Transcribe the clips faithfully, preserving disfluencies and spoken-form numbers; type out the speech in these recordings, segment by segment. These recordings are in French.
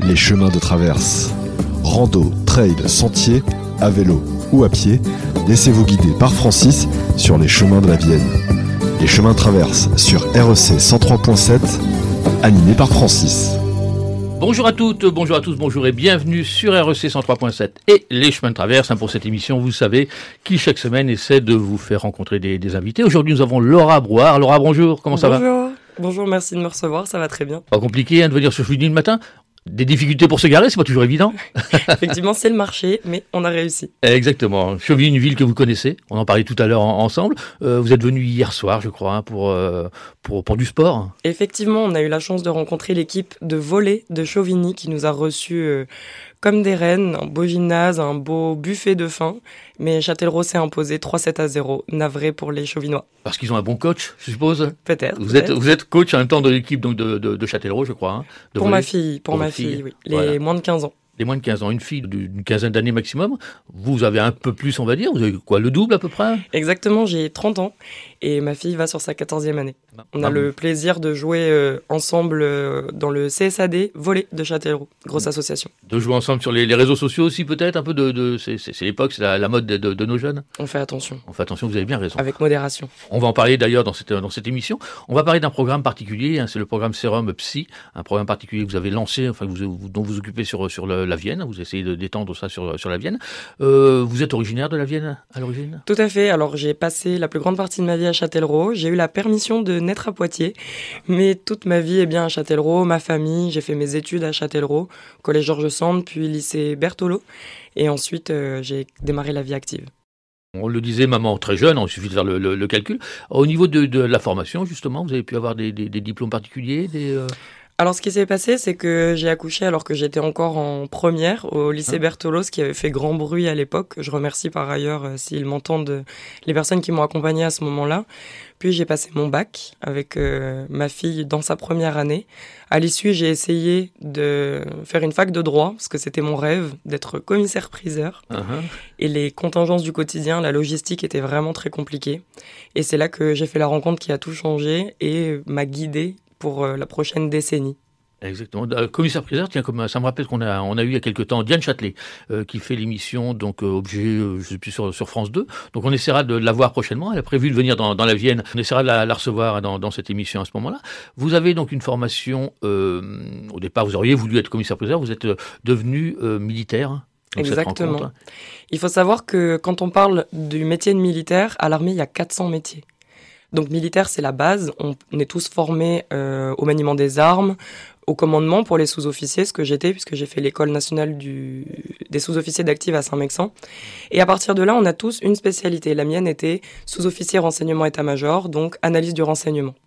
les chemins de traverse. Rando, trail, sentier, à vélo ou à pied, laissez-vous guider par Francis sur les chemins de la Vienne. Les chemins de traverse sur R E C cent trois point sept, animé par Francis. Bonjour à toutes, bonjour à tous, bonjour et bienvenue sur R E C cent trois point sept et les chemins de traverse hein, pour cette émission, vous savez, qui chaque semaine essaie de vous faire rencontrer des, des invités. Aujourd'hui, nous avons Laura Brouard. Laura, bonjour, comment ça bonjour. va? Bonjour, bonjour, merci de me recevoir, ça va très bien. Pas compliqué hein, de venir sur Chauvigny le matin? Des difficultés pour se garer, c'est pas toujours évident. Effectivement, c'est le marché, mais on a réussi. Exactement. Chauvigny, une ville que vous connaissez. On en parlait tout à l'heure en, ensemble. Euh, vous êtes venu hier soir, je crois, hein, pour, euh, pour, pour du sport. Effectivement, on a eu la chance de rencontrer l'équipe de volley de Chauvigny qui nous a reçus euh, comme des reines, un beau gymnase, un beau buffet de faim. Mais Châtellerault s'est imposé trois sept à zéro, navré pour les Chauvinois. Parce qu'ils ont un bon coach, je suppose. Peut-être. Vous peut-être. êtes, vous êtes coach en même temps de l'équipe donc de, de, de Châtellerault, je crois. Hein, de pour volley. ma fille, pour, pour ma fille, fille, oui. Les voilà. moins de quinze ans. Les moins de quinze ans, une fille d'une quinzaine d'années maximum. Vous avez un peu plus, on va dire. Vous avez quoi, le double à peu près? Exactement, j'ai trente ans et ma fille va sur sa quatorzième année. On a ah, le plaisir de jouer euh, ensemble euh, dans le C S A D volley de Châtellerault, grosse association. De jouer ensemble sur les, les réseaux sociaux aussi peut-être, un peu de, de c'est, c'est, c'est l'époque, c'est la, la mode de, de, de nos jeunes. On fait attention. On fait attention, vous avez bien raison. Avec modération. On va en parler d'ailleurs dans cette, dans cette émission. On va parler d'un programme particulier, hein, c'est le programme Sérum Psy, un programme particulier que vous avez lancé, enfin vous, vous, dont vous occupez sur, sur le, la Vienne, vous essayez de d'étendre ça sur, sur la Vienne. Euh, vous êtes originaire de la Vienne à l'origine? Tout à fait, alors j'ai passé la plus grande partie de ma vie à Châtellerault, j'ai eu la permission de naître à Poitiers, mais toute ma vie est bien à Châtellerault, ma famille, j'ai fait mes études à Châtellerault, collège Georges Sand, puis lycée Berthelot, et ensuite euh, j'ai démarré la vie active. On le disait, maman très jeune, il suffit de faire le, le, le calcul. Au niveau de, de la formation, justement, vous avez pu avoir des, des, des diplômes particuliers des, euh... Alors, ce qui s'est passé, c'est que j'ai accouché alors que j'étais encore en première au lycée Berthelot, ce qui avait fait grand bruit à l'époque. Je remercie par ailleurs, euh, s'ils m'entendent, les personnes qui m'ont accompagnée à ce moment-là. Puis, j'ai passé mon bac avec euh, ma fille dans sa première année. À l'issue, j'ai essayé de faire une fac de droit, parce que c'était mon rêve d'être commissaire-priseur. Uh-huh. Et les contingences du quotidien, la logistique était vraiment très compliquée. Et c'est là que j'ai fait la rencontre qui a tout changé et m'a guidée pour la prochaine décennie. Exactement. Euh, commissaire-priseur, tiens, comme ça me rappelle qu'on a, on a eu il y a quelque temps Diane Châtelet, euh, qui fait l'émission donc euh, Objet, euh, je sais plus sur sur France deux. Donc on essaiera de la voir prochainement. Elle a prévu de venir dans, dans la Vienne. On essaiera de la, la recevoir dans, dans cette émission à ce moment-là. Vous avez donc une formation. Euh, au départ, vous auriez voulu être commissaire-priseur. Vous êtes euh, devenu euh, militaire. Exactement. Il faut savoir que quand on parle du métier de militaire, à l'armée, il y a quatre cents métiers. Donc militaire, c'est la base. On est tous formés euh, au maniement des armes, au commandement pour les sous-officiers, ce que j'étais, puisque j'ai fait l'école nationale du... des sous-officiers d'active à Saint-Mexan. Et à partir de là, on a tous une spécialité. La mienne était sous-officier renseignement état-major, donc analyse du renseignement.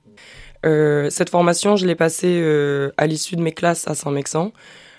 Euh, cette formation, je l'ai passée euh, à l'issue de mes classes à Saint-Mexan,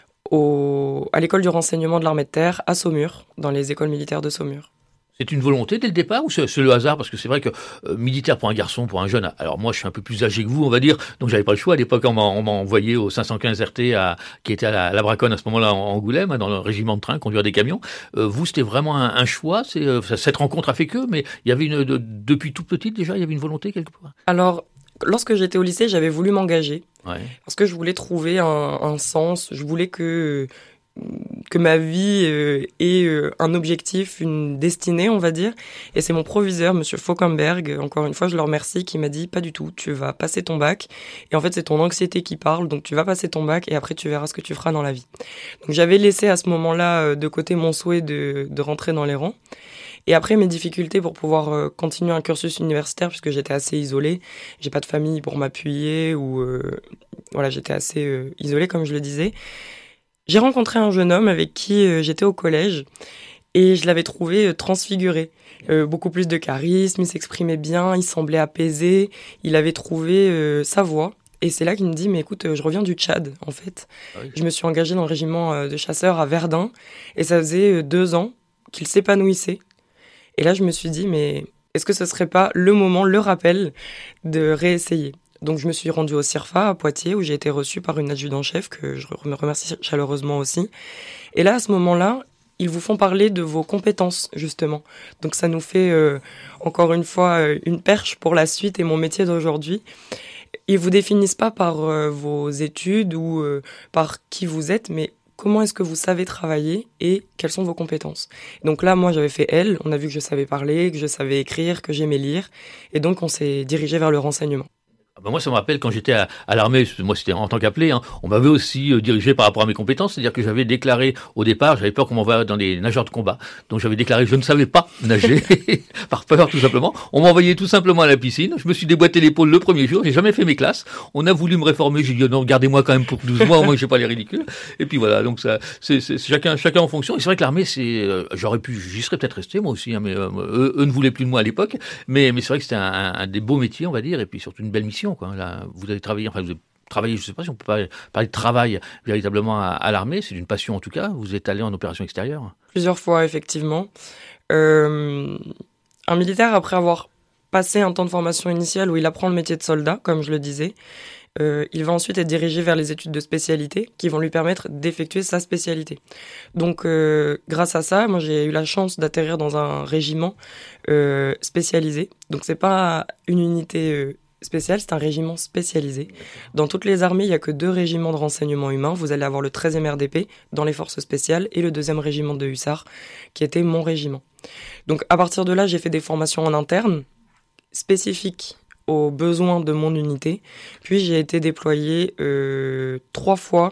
au... à l'école du renseignement de l'armée de terre à Saumur, dans les écoles militaires de Saumur. C'est une volonté dès le départ ou c'est, c'est le hasard? Parce que c'est vrai que euh, militaire pour un garçon, pour un jeune, alors moi je suis un peu plus âgé que vous, on va dire, donc j'avais pas le choix. À l'époque, on m'a, on m'a envoyé au cinq cent quinze R T, à, qui était à la, à la Braconne à ce moment-là, en Angoulême, dans le régiment de train, conduire des camions. Euh, vous, c'était vraiment un, un choix. C'est, euh, cette rencontre a fait que, mais il y avait une, de, depuis toute petite déjà, il y avait une volonté quelque part. Alors, lorsque j'étais au lycée, j'avais voulu m'engager. Ouais. Parce que je voulais trouver un, un sens, je voulais que... que ma vie euh, ait euh, un objectif, une destinée, on va dire. Et c'est mon proviseur, monsieur Fauquemberg, encore une fois, je le remercie, qui m'a dit « Pas du tout, tu vas passer ton bac. Et en fait, c'est ton anxiété qui parle, donc tu vas passer ton bac et après, tu verras ce que tu feras dans la vie. » Donc, j'avais laissé à ce moment-là euh, de côté mon souhait de, de rentrer dans les rangs. Et après, mes difficultés pour pouvoir euh, continuer un cursus universitaire, puisque j'étais assez isolée, j'ai pas de famille pour m'appuyer, ou euh, voilà, j'étais assez euh, isolée, comme je le disais. J'ai rencontré un jeune homme avec qui euh, j'étais au collège et je l'avais trouvé euh, transfiguré. Euh, beaucoup plus de charisme, il s'exprimait bien, il semblait apaisé, il avait trouvé euh, sa voie. Et c'est là qu'il me dit, mais écoute, euh, je reviens du Tchad, en fait. Ah oui. Je me suis engagée dans le régiment euh, de chasseurs à Verdun et ça faisait euh, deux ans qu'il s'épanouissait. Et là, je me suis dit, mais est-ce que ce serait pas le moment, le rappel de réessayer ? Donc, je me suis rendue au CIRFA à Poitiers, où j'ai été reçue par une adjudant-chef, que je me remercie chaleureusement aussi. Et là, à ce moment-là, ils vous font parler de vos compétences, justement. Donc, ça nous fait, euh, encore une fois, euh, une perche pour la suite et mon métier d'aujourd'hui. Ils vous définissent pas par euh, vos études ou euh, par qui vous êtes, mais comment est-ce que vous savez travailler et quelles sont vos compétences. Donc là, moi, j'avais fait L, on a vu que je savais parler, que je savais écrire, que j'aimais lire, et donc on s'est dirigé vers le renseignement. Ben moi, ça me rappelle quand j'étais à, à l'armée, moi c'était en tant qu'appelé, hein, on m'avait aussi euh, dirigé par rapport à mes compétences, c'est-à-dire que j'avais déclaré au départ, j'avais peur qu'on m'envoie dans des nageurs de combat, donc j'avais déclaré que je ne savais pas nager, par peur tout simplement. On m'envoyait tout simplement à la piscine, je me suis déboîté l'épaule le premier jour, j'ai jamais fait mes classes, on a voulu me réformer, j'ai dit oh non, gardez-moi quand même pour douze mois, au moins que j'ai pas les ridicules, et puis voilà, donc ça, c'est, c'est chacun, chacun en fonction, et c'est vrai que l'armée, c'est, euh, j'aurais pu, j'y serais peut-être resté moi aussi, hein, mais euh, eux, eux ne voulaient plus de moi à l'époque, mais, mais c'est vrai que c'était un, un, un des beaux métiers, on va dire, et puis surtout une belle mission, quoi, là, vous avez travaillé, enfin vous avez travaillé, je ne sais pas si on peut pas parler de travail véritablement à, à l'armée, c'est d'une passion en tout cas, vous êtes allé en opération extérieure. Plusieurs fois, effectivement. Euh, un militaire, après avoir passé un temps de formation initiale où il apprend le métier de soldat, comme je le disais, euh, il va ensuite être dirigé vers les études de spécialité qui vont lui permettre d'effectuer sa spécialité. Donc, euh, grâce à ça, moi j'ai eu la chance d'atterrir dans un régiment euh, spécialisé. Donc, c'est pas une unité euh, spécial, c'est un régiment spécialisé. Dans toutes les armées, il n'y a que deux régiments de renseignement humain. Vous allez avoir le treizième R D P dans les forces spéciales et le deuxième régiment de hussards, qui était mon régiment. Donc à partir de là, j'ai fait des formations en interne, spécifiques aux besoins de mon unité. Puis j'ai été déployé euh, trois fois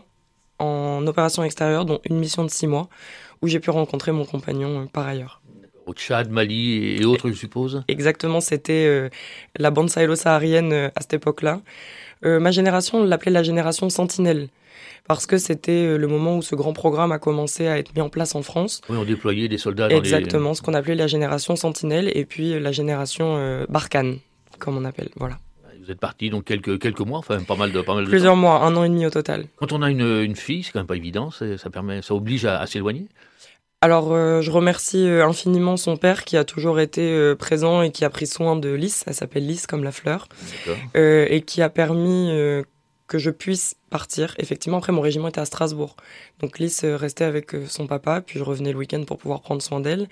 en opération extérieure, dont une mission de six mois, où j'ai pu rencontrer mon compagnon euh, par ailleurs. Au Tchad, Mali et autres, je suppose. Exactement, c'était euh, la bande sahélo-saharienne euh, à cette époque-là. Euh, ma génération, on l'appelait la génération Sentinelle, parce que c'était euh, le moment où ce grand programme a commencé à être mis en place en France. Oui, on déployait des soldats dans Exactement, les... ce qu'on appelait la génération Sentinelle, et puis euh, la génération euh, Barkhane, comme on appelle, voilà. Vous êtes parti donc quelques, quelques mois, enfin pas mal de, pas mal de Plusieurs temps. mois, un an et demi au total. Quand on a une, une fille, c'est quand même pas évident, ça, permet, ça oblige à, à s'éloigner. Alors, euh, je remercie euh, infiniment son père qui a toujours été euh, présent et qui a pris soin de Lys, elle s'appelle Lys comme la fleur, euh, et qui a permis euh, que je puisse partir. Effectivement, après, mon régiment était à Strasbourg. Donc, Lys euh, restait avec euh, son papa, puis je revenais le week-end pour pouvoir prendre soin d'elle.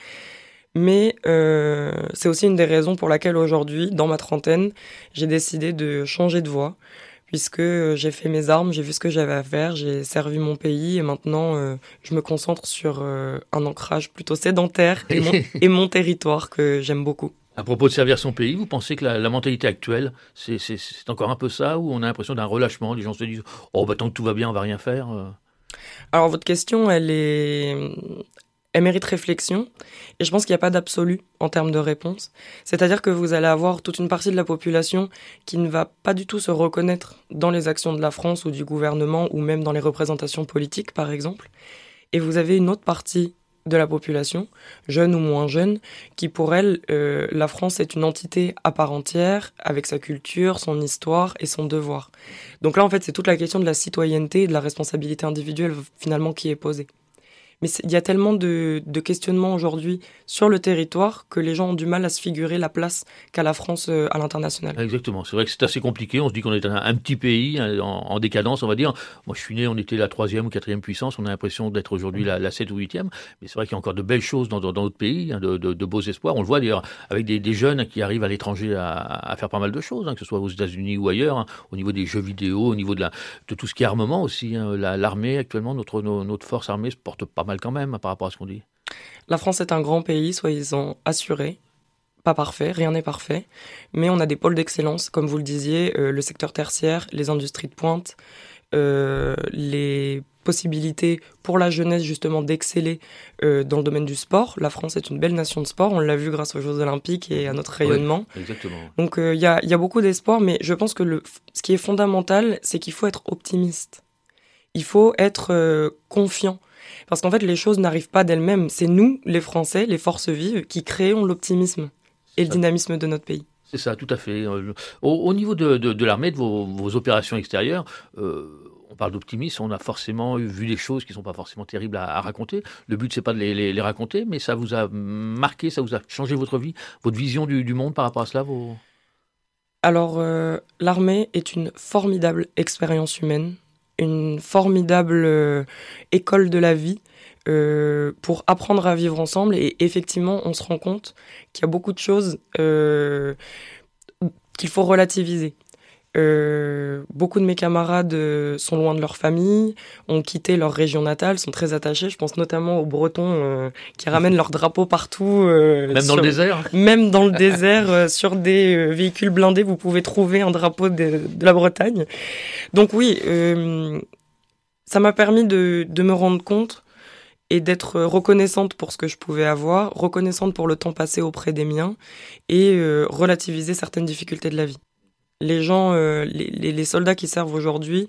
Mais euh, c'est aussi une des raisons pour laquelle aujourd'hui, dans ma trentaine, j'ai décidé de changer de voie, puisque j'ai fait mes armes, j'ai vu ce que j'avais à faire, j'ai servi mon pays et maintenant euh, je me concentre sur euh, un ancrage plutôt sédentaire et mon, et mon territoire que j'aime beaucoup. À propos de servir son pays, vous pensez que la, la mentalité actuelle, c'est, c'est, c'est encore un peu ça, où on a l'impression d'un relâchement, les gens se disent « Oh, bah tant que tout va bien, on va rien faire euh. ». Alors votre question, elle est... Elle mérite réflexion et je pense qu'il n'y a pas d'absolu en termes de réponse. C'est-à-dire que vous allez avoir toute une partie de la population qui ne va pas du tout se reconnaître dans les actions de la France ou du gouvernement ou même dans les représentations politiques, par exemple. Et vous avez une autre partie de la population, jeune ou moins jeune, qui pour elle, euh, la France est une entité à part entière, avec sa culture, son histoire et son devoir. Donc là, en fait, c'est toute la question de la citoyenneté et de la responsabilité individuelle finalement qui est posée. Mais il y a tellement de, de questionnements aujourd'hui sur le territoire que les gens ont du mal à se figurer la place qu'a la France euh, à l'international. Exactement, c'est vrai que c'est assez compliqué, on se dit qu'on est un, un petit pays en, en décadence, on va dire. Moi je suis né, on était la troisième ou quatrième puissance, on a l'impression d'être aujourd'hui la, la sept ou huitième, mais c'est vrai qu'il y a encore de belles choses dans, dans, dans notre pays, hein, de, de, de beaux espoirs. On le voit d'ailleurs avec des, des jeunes qui arrivent à l'étranger à, à faire pas mal de choses, hein, que ce soit aux États-Unis ou ailleurs, hein, au niveau des jeux vidéo, au niveau de, la, de tout ce qui est armement aussi. Hein, la, l'armée actuellement, notre, nos, notre force armée se porte pas mal quand même hein, par rapport à ce qu'on dit. La France est un grand pays, soyez-en assurés. Pas parfait, rien n'est parfait, mais on a des pôles d'excellence, comme vous le disiez, euh, le secteur tertiaire, les industries de pointe, euh, les possibilités pour la jeunesse justement d'exceller euh, dans le domaine du sport. La France est une belle nation de sport, on l'a vu grâce aux Jeux Olympiques et à notre rayonnement. Oui, exactement. Donc il euh, y, a, y a beaucoup d'espoir, mais je pense que le, ce qui est fondamental, c'est qu'il faut être optimiste. Il faut être euh, confiant. Parce qu'en fait, les choses n'arrivent pas d'elles-mêmes. C'est nous, les Français, les forces vives, qui créons l'optimisme et le dynamisme de notre pays. C'est ça, tout à fait. Au, au niveau de, de, de l'armée, de vos, vos opérations extérieures, euh, on parle d'optimisme, on a forcément vu des choses qui ne sont pas forcément terribles à, à raconter. Le but, c'est pas de les, les, les raconter, mais ça vous a marqué, ça vous a changé votre vie, votre vision du, du monde par rapport à cela vos... Alors, euh, l'armée est une formidable expérience humaine, une formidable euh, école de la vie euh, pour apprendre à vivre ensemble. Et effectivement, on se rend compte qu'il y a beaucoup de choses euh, qu'il faut relativiser. Euh, beaucoup de mes camarades euh, sont loin de leur famille, ont quitté leur région natale, sont très attachés. Je pense notamment aux Bretons euh, qui ramènent leur drapeau partout. Euh, même sur, dans le désert Même dans le désert, euh, sur des euh, véhicules blindés, vous pouvez trouver un drapeau de, de la Bretagne. Donc oui, euh, ça m'a permis de, de me rendre compte et d'être reconnaissante pour ce que je pouvais avoir, reconnaissante pour le temps passé auprès des miens et euh, relativiser certaines difficultés de la vie. Les gens, euh, les, les, les soldats qui servent aujourd'hui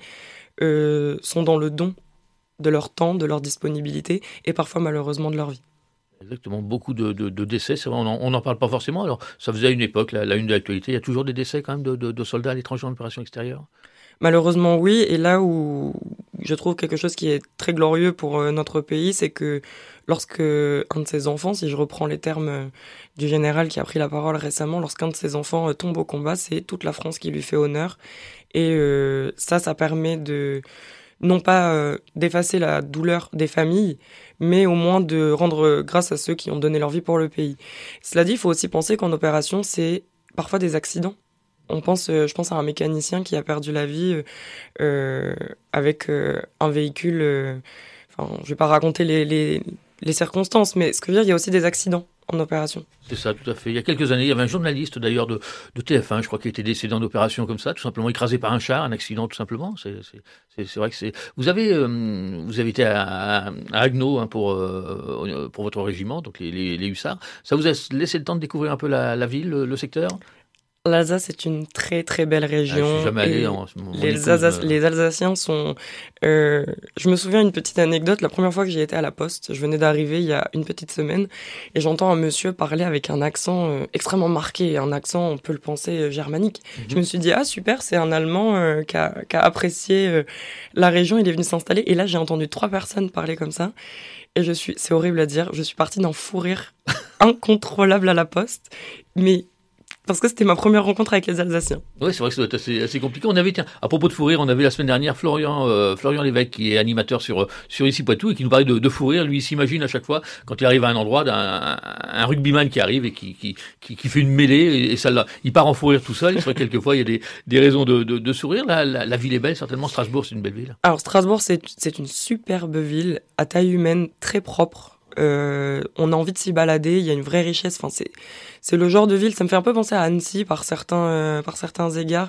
euh, sont dans le don de leur temps, de leur disponibilité et parfois malheureusement de leur vie. Exactement, beaucoup de, de, de décès, c'est vrai, on n'en parle pas forcément. Alors, ça faisait à une époque, la, la une de l'actualité, il y a toujours des décès quand même de, de, de soldats à l'étranger en opération extérieure. Malheureusement, oui. Et là où je trouve quelque chose qui est très glorieux pour notre pays, c'est que lorsque un de ses enfants, si je reprends les termes du général qui a pris la parole récemment, lorsqu'un de ses enfants tombe au combat, c'est toute la France qui lui fait honneur. Et euh, ça, ça permet de, non pas euh, d'effacer la douleur des familles, mais au moins de rendre grâce à ceux qui ont donné leur vie pour le pays. Cela dit, il faut aussi penser qu'en opération, c'est parfois des accidents. On pense, je pense à un mécanicien qui a perdu la vie euh, avec euh, un véhicule. Euh, enfin, je vais pas raconter les, les, les circonstances, mais ce que je veux dire, il y a aussi des accidents en opération. C'est ça, tout à fait. Il y a quelques années, il y avait un journaliste d'ailleurs de, de T F un, je crois, qui était décédé en opération comme ça, tout simplement écrasé par un char, un accident tout simplement. C'est, c'est, c'est, c'est vrai que c'est. Vous avez, euh, vous avez été à, à, à Haguenau hein, pour euh, pour votre régiment, donc les, les, les hussards. Ça vous a laissé le temps de découvrir un peu la, la ville, le, le secteur? L'Alsace est une très très belle région. Ah, je suis jamais allé en ce moment. Les, Alsac- les Alsaciens sont. Euh, je me souviens une petite anecdote. La première fois que j'y étais à la Poste, je venais d'arriver il y a une petite semaine et j'entends un monsieur parler avec un accent euh, extrêmement marqué, un accent, on peut le penser, euh, germanique. Mm-hmm. Je me suis dit ah super, c'est un Allemand euh, qui, a, qui a apprécié euh, la région. Il est venu s'installer et là j'ai entendu trois personnes parler comme ça et je suis, c'est horrible à dire, je suis partie d'un fou rire incontrôlable à la Poste, mais parce que c'était ma première rencontre avec les Alsaciens. Oui, c'est vrai que ça doit être assez, assez compliqué. On avait, tiens, à propos de fou rire, on avait la semaine dernière Florian, euh, Florian Lévesque, qui est animateur sur, sur Ici Poitou, et qui nous parlait de, de fou rire. Lui, il s'imagine à chaque fois, quand il arrive à un endroit, d'un, un, un rugbyman qui arrive et qui, qui, qui, qui fait une mêlée, et, et ça, là, il part en fou rire tout seul. C'est vrai que quelquefois, il y a des, des raisons de, de, de sourire. La, la, la ville est belle, certainement. Strasbourg, c'est une belle ville. Alors, Strasbourg, c'est, c'est une superbe ville, à taille humaine, très propre. Euh, on a envie de s'y balader, il y a une vraie richesse. Enfin, c'est c'est le genre de ville. Ça me fait un peu penser à Annecy par certains euh, par certains égards.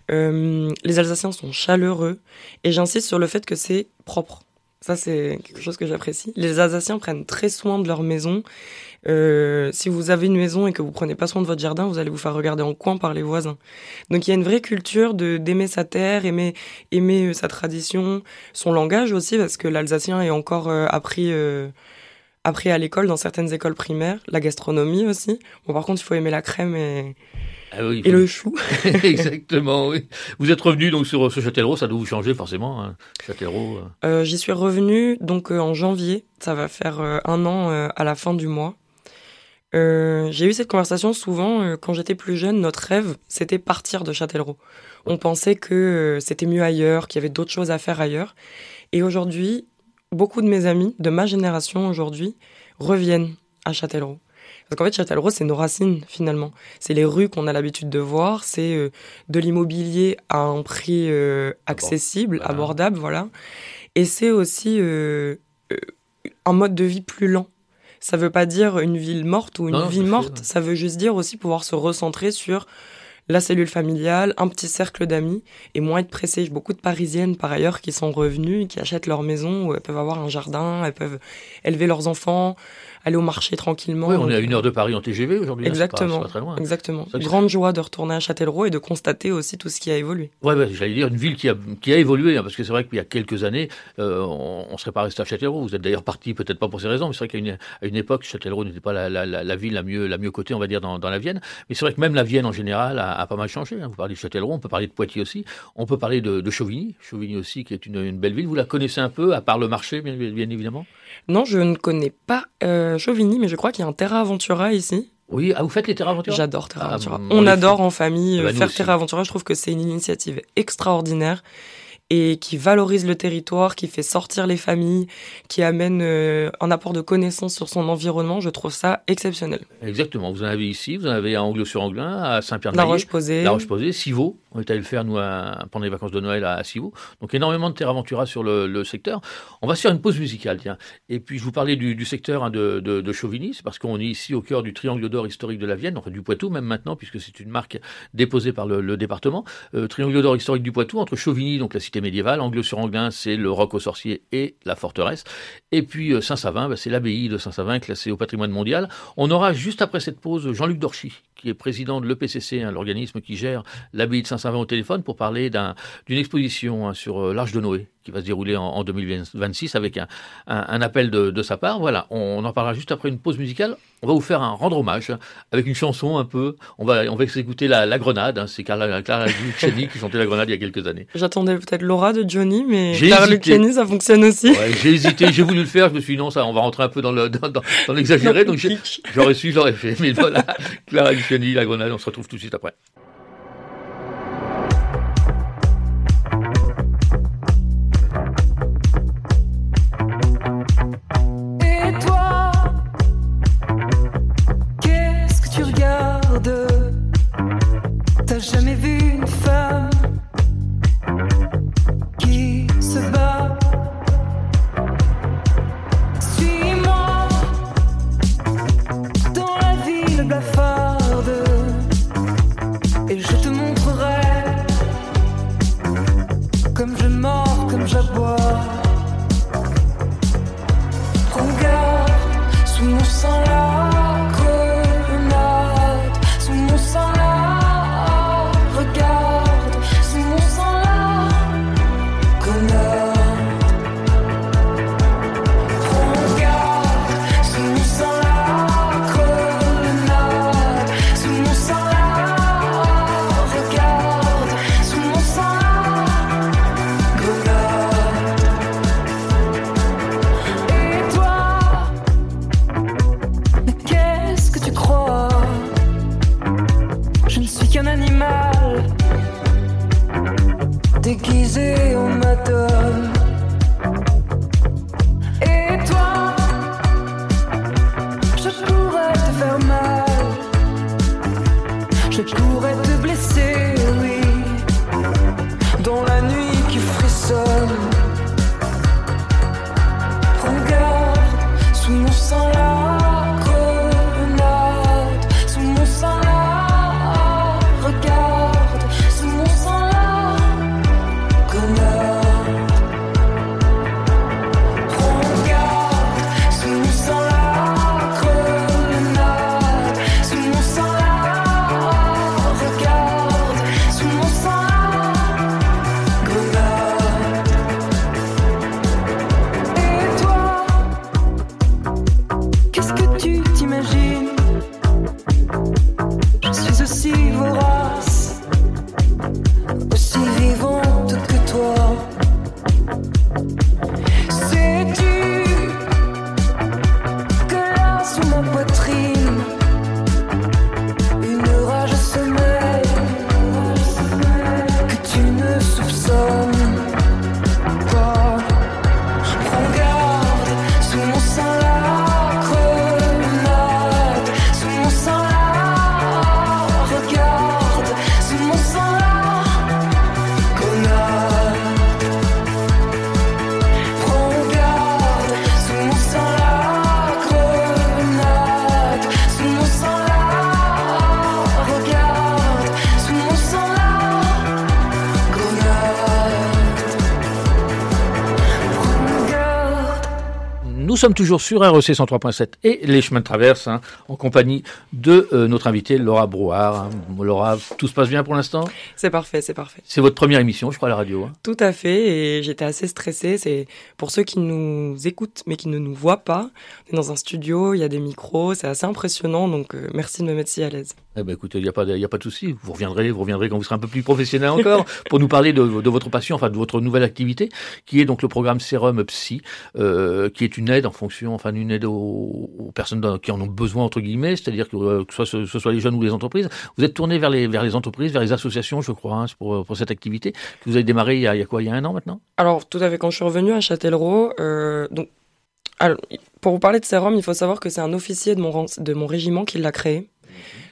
Euh, les Alsaciens sont chaleureux et j'insiste sur le fait que c'est propre. Ça, c'est quelque chose que j'apprécie. Les Alsaciens prennent très soin de leur maison. Euh, si vous avez une maison et que vous prenez pas soin de votre jardin, vous allez vous faire regarder en coin par les voisins. Donc il y a une vraie culture de d'aimer sa terre, aimer aimer euh, sa tradition, son langage aussi, parce que l'alsacien est encore euh, appris. Euh, Après, à l'école, dans certaines écoles primaires, la gastronomie aussi. Bon, par contre, il faut aimer la crème et, ah oui, et le chou. Exactement, oui. Vous êtes revenu donc sur, sur Châtellerault, ça doit vous changer forcément, hein. Châtellerault. Euh... Euh, j'y suis revenu donc euh, en janvier. Ça va faire euh, un an euh, à la fin du mois. Euh, j'ai eu cette conversation souvent euh, quand j'étais plus jeune. Notre rêve, c'était partir de Châtellerault. On pensait que euh, c'était mieux ailleurs, qu'il y avait d'autres choses à faire ailleurs. Et aujourd'hui, beaucoup de mes amis de ma génération aujourd'hui reviennent à Châtellerault. Parce qu'en fait, Châtellerault, c'est nos racines, finalement. C'est les rues qu'on a l'habitude de voir, c'est euh, de l'immobilier à un prix euh, accessible, voilà. abordable, voilà. Et c'est aussi euh, euh, un mode de vie plus lent. Ça veut pas dire une ville morte ou une non, vie morte, fait, ouais. Ça veut juste dire aussi pouvoir se recentrer sur la cellule familiale, un petit cercle d'amis et moins être pressé. J'ai beaucoup de Parisiennes par ailleurs qui sont revenues, qui achètent leur maison où elles peuvent avoir un jardin, elles peuvent élever leurs enfants, aller au marché tranquillement. Oui, on est à une heure de Paris en T G V aujourd'hui. Exactement. Hein, c'est pas, c'est pas très loin. Exactement. Grande joie de retourner à Châtellerault et de constater aussi tout ce qui a évolué. Ouais, ouais, j'allais dire une ville qui a, qui a évolué, hein, parce que c'est vrai qu'il y a quelques années, euh, on ne serait pas resté à Châtellerault. Vous êtes d'ailleurs parti, peut-être pas pour ces raisons, mais c'est vrai qu'à une, à une époque, Châtellerault n'était pas la, la, la, la ville la mieux, la mieux cotée, on va dire, dans, dans la Vienne. Mais c'est vrai que même la Vienne en général a, a pas mal changé. Hein. Vous parlez de Châtellerault, on peut parler de Poitiers aussi, on peut parler de, de Chauvigny, Chauvigny aussi, qui est une, une belle ville. Vous la connaissez un peu, à part le marché, bien, bien évidemment? Non, je ne connais pas euh, Chauvigny, mais je crois qu'il y a un Terra Aventura ici. Oui, ah, vous faites les Terra Aventura? J'adore Terra Aventura. Ah, on, on adore en famille bah, faire Terra Aventura. Je trouve que c'est une initiative extraordinaire et qui valorise le territoire, qui fait sortir les familles, qui amène euh, un apport de connaissances sur son environnement. Je trouve ça exceptionnel. Exactement. Vous en avez ici, vous en avez à Angles-sur-Anglin, à Saint-Pierre-de-Maillé, La Roche-Posay, La Roche-Posay, Civaux On est allé le faire, nous, à, pendant les vacances de Noël à, à Civaux. Donc, énormément de Terre Aventura sur le, le secteur. On va se faire une pause musicale, tiens. Et puis, je vous parlais du, du secteur hein, de, de, de Chauvigny. C'est parce qu'on est ici au cœur du triangle d'or historique de la Vienne, enfin du Poitou même maintenant, puisque c'est une marque déposée par le, le département. Euh, triangle d'or historique du Poitou, entre Chauvigny, donc la cité médiévale, Angleux-sur-Anglin, c'est le roc aux sorciers et la forteresse. Et puis, euh, Saint-Savin, bah, c'est l'abbaye de Saint-Savin, classée au patrimoine mondial. On aura, juste après cette pause, Jean-Luc Dorchy, qui est président de l'E P C C, hein, l'organisme qui gère l'abbaye de Saint-Savin au téléphone, pour parler d'un, d'une exposition hein, sur euh, l'Arche de Noé, qui va se dérouler en, en deux mille vingt-six avec un, un, un appel de, de sa part. Voilà, on, on en parlera juste après une pause musicale. On va vous faire un rendre hommage hein, avec une chanson un peu. On va, on va écouter la, la Grenade. Hein, c'est Clara, Clara Luciani qui chantait la Grenade il y a quelques années. J'attendais peut-être Laura de Johnny, mais Clara Luciani, ça fonctionne aussi. Ouais, j'ai hésité, j'ai voulu le faire. Je me suis dit non, ça, on va rentrer un peu dans, le, dans, dans, dans l'exagéré. Donc j'ai, j'aurais su, j'aurais fait. Mais voilà, Clara Luciani, la Grenade. On se retrouve tout de suite après. T'as jamais vu une femme qui se bat? Suis-moi dans la ville blafarde et je te montrerai comme je mords, comme j'aboie. Regarde sous mon sang là. Déguisé en madone. Et toi, je pourrais te faire mal, je pourrais te blesser, oui, dans la nuit qui frissonne. Regarde, sous mon sang la grenade, sous mon sang la, regarde, sous mon sang la. Nous sommes toujours sur R E C cent trois point sept et les chemins de traverse, hein, en compagnie de euh, notre invitée Laura Brouard. Hein. Laura, tout se passe bien pour l'instant ? C'est parfait, c'est parfait. C'est votre première émission, je crois, à la radio. Hein. Tout à fait, et j'étais assez stressée. C'est pour ceux qui nous écoutent mais qui ne nous voient pas. On est dans un studio, il y a des micros, c'est assez impressionnant, donc euh, merci de me mettre si à l'aise. Eh ben, écoutez, il n'y a pas de, il y a pas de souci. Vous reviendrez, vous reviendrez quand vous serez un peu plus professionnel encore pour nous parler de, de votre passion, enfin de votre nouvelle activité, qui est donc le programme Sérum Psy, euh, qui est une aide en fonction, enfin une aide aux, aux personnes qui en ont besoin entre guillemets, c'est-à-dire que, euh, que ce, soit, ce soit les jeunes ou les entreprises. Vous êtes tourné vers les vers les entreprises, vers les associations, je crois, hein, pour pour cette activité que vous avez démarré il y a, il y a quoi, il y a un an maintenant ? Alors tout à fait. Quand je suis revenue à Châtellerault, euh, donc alors, pour vous parler de Sérum, il faut savoir que c'est un officier de mon de mon régiment qui l'a créé.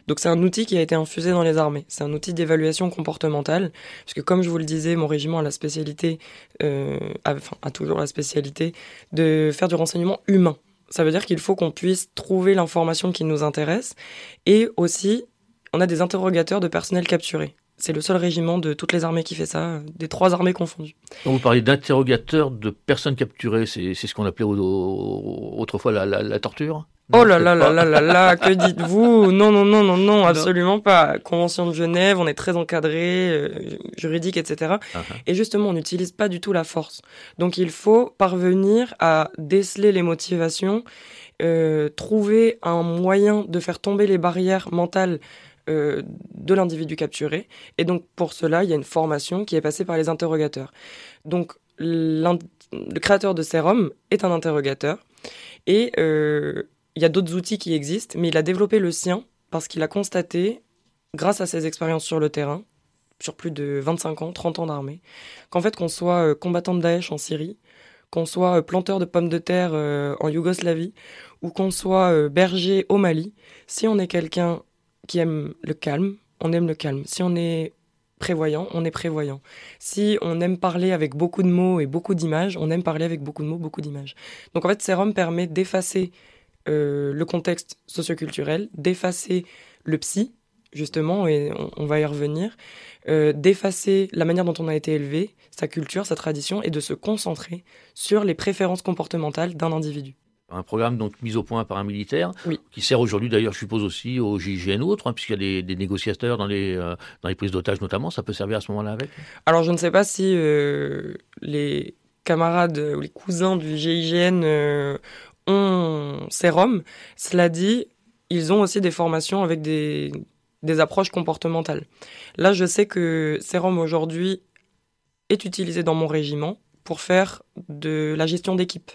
Donc c'est un outil qui a été infusé dans les armées. C'est un outil d'évaluation comportementale, parce que comme je vous le disais, mon régiment a la spécialité, euh, a, enfin a toujours la spécialité de faire du renseignement humain. Ça veut dire qu'il faut qu'on puisse trouver l'information qui nous intéresse, et aussi on a des interrogateurs de personnel capturé. C'est le seul régiment de toutes les armées qui fait ça, des trois armées confondues. Donc vous parlez d'interrogateurs de personnes capturées, c'est, c'est ce qu'on appelait au, au, autrefois la, la, la torture ? Non, oh là là là là là là, que dites-vous ? Non, non, non, non, non, absolument non. pas. Convention de Genève, on est très encadré, euh, juridique, et cetera. Uh-huh. Et justement, on n'utilise pas du tout la force. Donc il faut parvenir à déceler les motivations, euh, trouver un moyen de faire tomber les barrières mentales euh, de l'individu capturé. Et donc pour cela, il y a une formation qui est passée par les interrogateurs. Donc le créateur de Serum est un interrogateur. Et... Euh, il y a d'autres outils qui existent, mais il a développé le sien parce qu'il a constaté, grâce à ses expériences sur le terrain, sur plus de vingt-cinq ans, trente ans d'armée, qu'en fait, qu'on soit combattant de Daesh en Syrie, qu'on soit planteur de pommes de terre en Yougoslavie, ou qu'on soit berger au Mali, si on est quelqu'un qui aime le calme, on aime le calme. Si on est prévoyant, on est prévoyant. Si on aime parler avec beaucoup de mots et beaucoup d'images, on aime parler avec beaucoup de mots, beaucoup d'images. Donc en fait, Serum permet d'effacer Euh, le contexte socioculturel, d'effacer le psy, justement, et on, on va y revenir, euh, d'effacer la manière dont on a été élevé, sa culture, sa tradition, et de se concentrer sur les préférences comportementales d'un individu. Un programme donc mis au point par un militaire, oui. qui sert aujourd'hui d'ailleurs, je suppose aussi, au J I G N ou autres, hein, puisqu'il y a des, des négociateurs dans les, euh, dans les prises d'otages notamment, ça peut servir à ce moment-là avec ? Alors je ne sais pas si euh, les camarades ou les cousins du G I G N euh, ont Serum. Cela dit, ils ont aussi des formations avec des, des approches comportementales. Là, je sais que Serum aujourd'hui est utilisé dans mon régiment pour faire de la gestion d'équipe.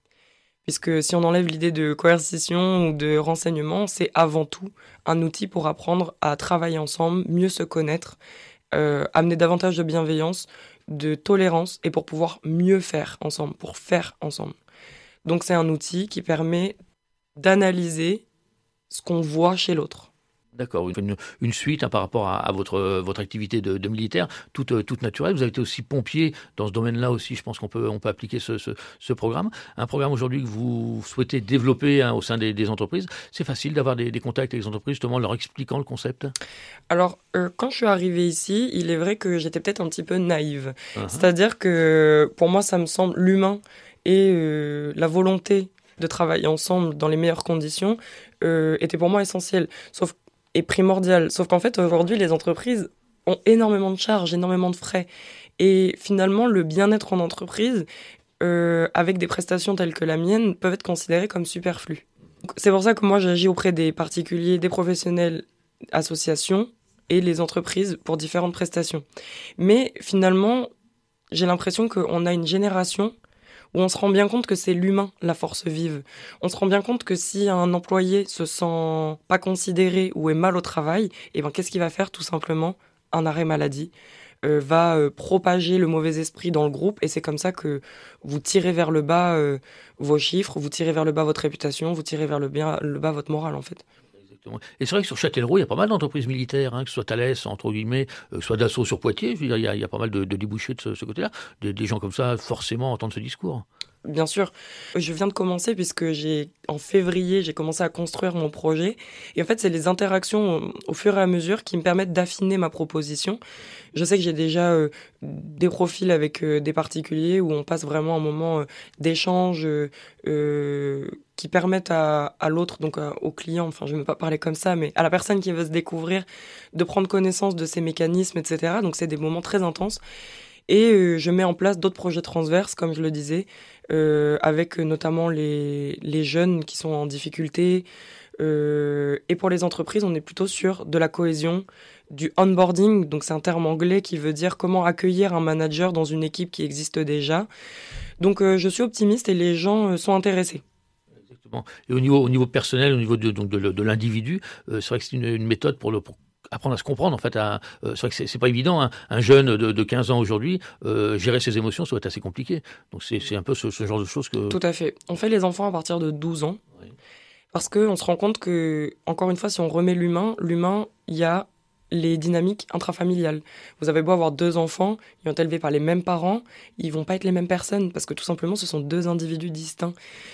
Puisque si on enlève l'idée de coercition ou de renseignement, c'est avant tout un outil pour apprendre à travailler ensemble, mieux se connaître, euh, amener davantage de bienveillance, de tolérance, et pour pouvoir mieux faire ensemble, pour faire ensemble. Donc c'est un outil qui permet d'analyser ce qu'on voit chez l'autre. D'accord, une, une suite hein, par rapport à, à votre, votre activité de, de militaire, toute, toute naturelle. Vous avez été aussi pompier dans ce domaine-là aussi, je pense qu'on peut, on peut appliquer ce, ce, ce programme. Un programme aujourd'hui que vous souhaitez développer hein, au sein des, des entreprises. C'est facile d'avoir des, des contacts avec les entreprises, justement, en leur expliquant le concept ? Alors, euh, quand je suis arrivée ici, il est vrai que j'étais peut-être un petit peu naïve. Uh-huh. C'est-à-dire que pour moi, ça me semble l'humain et euh, la volonté de travailler ensemble dans les meilleures conditions euh, était pour moi essentielle. Sauf est primordial. Sauf qu'en fait, aujourd'hui, les entreprises ont énormément de charges, énormément de frais. Et finalement, le bien-être en entreprise, euh, avec des prestations telles que la mienne, peuvent être considérées comme superflues. C'est pour ça que moi, j'agis auprès des particuliers, des professionnels, associations et les entreprises pour différentes prestations. Mais finalement, j'ai l'impression qu'on a une génération où on se rend bien compte que c'est l'humain, la force vive. On se rend bien compte que si un employé se sent pas considéré ou est mal au travail, eh ben, qu'est-ce qu'il va faire ? Tout simplement, un arrêt maladie euh, va euh, propager le mauvais esprit dans le groupe, et c'est comme ça que vous tirez vers le bas euh, vos chiffres, vous tirez vers le bas votre réputation, vous tirez vers le, bien, le bas votre morale, en fait. Et c'est vrai que sur Châtellerault, il y a pas mal d'entreprises militaires, hein, que ce soit Thales, entre guillemets, euh, que ce soit Dassault sur Poitiers. Je veux dire, il, y a, il y a pas mal de, de débouchés de ce, ce côté-là. Des, des gens comme ça, forcément, entendent ce discours. Bien sûr. Je viens de commencer puisque j'ai, en février, j'ai commencé à construire mon projet. Et en fait, c'est les interactions au fur et à mesure qui me permettent d'affiner ma proposition. Je sais que j'ai déjà euh, des profils avec euh, des particuliers où on passe vraiment un moment euh, d'échange euh, euh, qui permettent à, à l'autre, donc à, au client, enfin je ne vais pas parler comme ça, mais à la personne qui veut se découvrir, de prendre connaissance de ses mécanismes, et cetera. Donc c'est des moments très intenses. Et euh, je mets en place d'autres projets transverses, comme je le disais, euh, avec notamment les, les jeunes qui sont en difficulté. Euh, et pour les entreprises, on est plutôt sur de la cohésion, du onboarding. Donc c'est un terme anglais qui veut dire comment accueillir un manager dans une équipe qui existe déjà. Donc euh, je suis optimiste et les gens euh, sont intéressés. Et au niveau, au niveau personnel, au niveau de, donc de, de l'individu, euh, c'est vrai que c'est une, une méthode pour, le, pour apprendre à se comprendre. En fait, à, euh, c'est vrai que c'est, c'est pas évident. Hein. Un jeune de, de quinze ans aujourd'hui, euh, gérer ses émotions, ça va être assez compliqué. Donc c'est, c'est un peu ce, ce genre de choses que... Tout à fait. On fait les enfants à partir de douze ans. Oui. Parce qu'on se rend compte que, encore une fois, si on remet l'humain, l'humain, il y a les dynamiques intrafamiliales. Vous avez beau avoir deux enfants, ils ont été élevés par les mêmes parents, ils vont pas être les mêmes personnes, parce que tout simplement, ce sont deux individus distincts.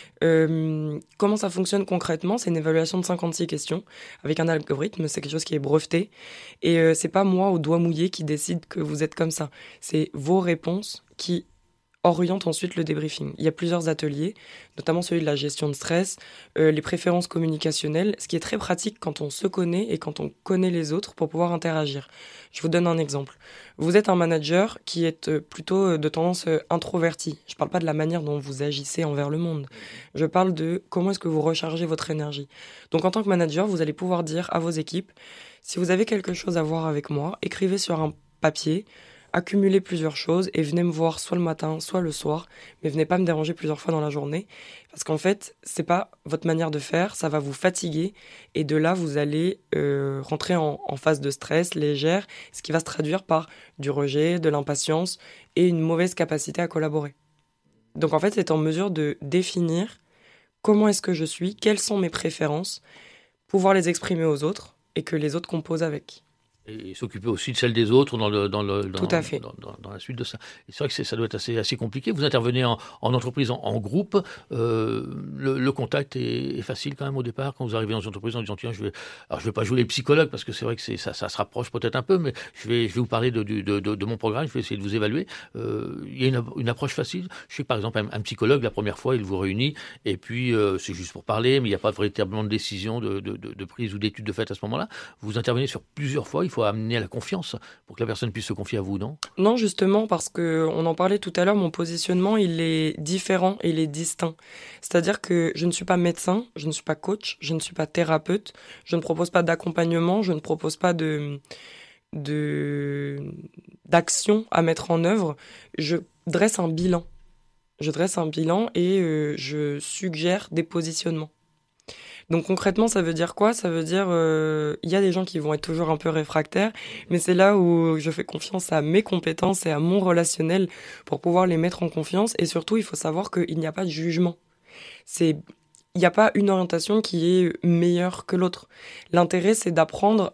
Euh, comment ça fonctionne concrètement ? C'est une évaluation de cinquante-six questions, avec un algorithme, c'est quelque chose qui est breveté, et euh, c'est pas moi, au doigt mouillé, qui décide que vous êtes comme ça. C'est vos réponses qui oriente ensuite le débriefing. Il y a plusieurs ateliers, notamment celui de la gestion de stress, euh, les préférences communicationnelles, ce qui est très pratique quand on se connaît et quand on connaît les autres pour pouvoir interagir. Je vous donne un exemple. Vous êtes un manager qui est euh, plutôt euh, de tendance euh, introvertie. Je ne parle pas de la manière dont vous agissez envers le monde. Je parle de comment est-ce que vous rechargez votre énergie. Donc en tant que manager, vous allez pouvoir dire à vos équipes, si vous avez quelque chose à voir avec moi, écrivez sur un papier, accumuler plusieurs choses et venez me voir soit le matin, soit le soir, mais venez pas me déranger plusieurs fois dans la journée, parce qu'en fait, c'est pas votre manière de faire, ça va vous fatiguer, et de là, vous allez euh, rentrer en, en phase de stress légère, ce qui va se traduire par du rejet, de l'impatience et une mauvaise capacité à collaborer. Donc en fait, c'est en mesure de définir comment est-ce que je suis, quelles sont mes préférences, pouvoir les exprimer aux autres, et que les autres composent avec. Et s'occuper aussi de celle des autres dans, le, dans, le, dans, Tout à fait. dans, dans, dans la suite de ça. Et c'est vrai que c'est, ça doit être assez, assez compliqué. Vous intervenez en, en entreprise, en, en groupe. Euh, le, le contact est, est facile quand même au départ quand vous arrivez dans une entreprise en disant tiens, je vais, alors je vais pas jouer les psychologues parce que c'est vrai que c'est, ça, ça se rapproche peut-être un peu, mais je vais, je vais vous parler de, de, de, de mon programme. Je vais essayer de vous évaluer. Euh, il y a une, une approche facile. Je sais que par exemple un, un psychologue la première fois il vous réunit et puis euh, c'est juste pour parler, mais il n'y a pas véritablement de décision de, de, de, de prise ou d'étude de fait à ce moment-là. Vous intervenez sur plusieurs fois. Il faut amener à la confiance pour que la personne puisse se confier à vous, non ? Non, justement, parce qu'on en parlait tout à l'heure, mon positionnement, il est différent et il est distinct. C'est-à-dire que je ne suis pas médecin, je ne suis pas coach, je ne suis pas thérapeute, je ne propose pas d'accompagnement, je ne propose pas de, de, d'action à mettre en œuvre. Je dresse un bilan. Je dresse un bilan et euh, je suggère des positionnements. Donc concrètement, ça veut dire quoi ? Ça veut dire il euh, y a des gens qui vont être toujours un peu réfractaires, mais c'est là où je fais confiance à mes compétences et à mon relationnel pour pouvoir les mettre en confiance. Et surtout, il faut savoir qu'il n'y a pas de jugement. C'est, il n'y a pas une orientation qui est meilleure que l'autre. L'intérêt, c'est d'apprendre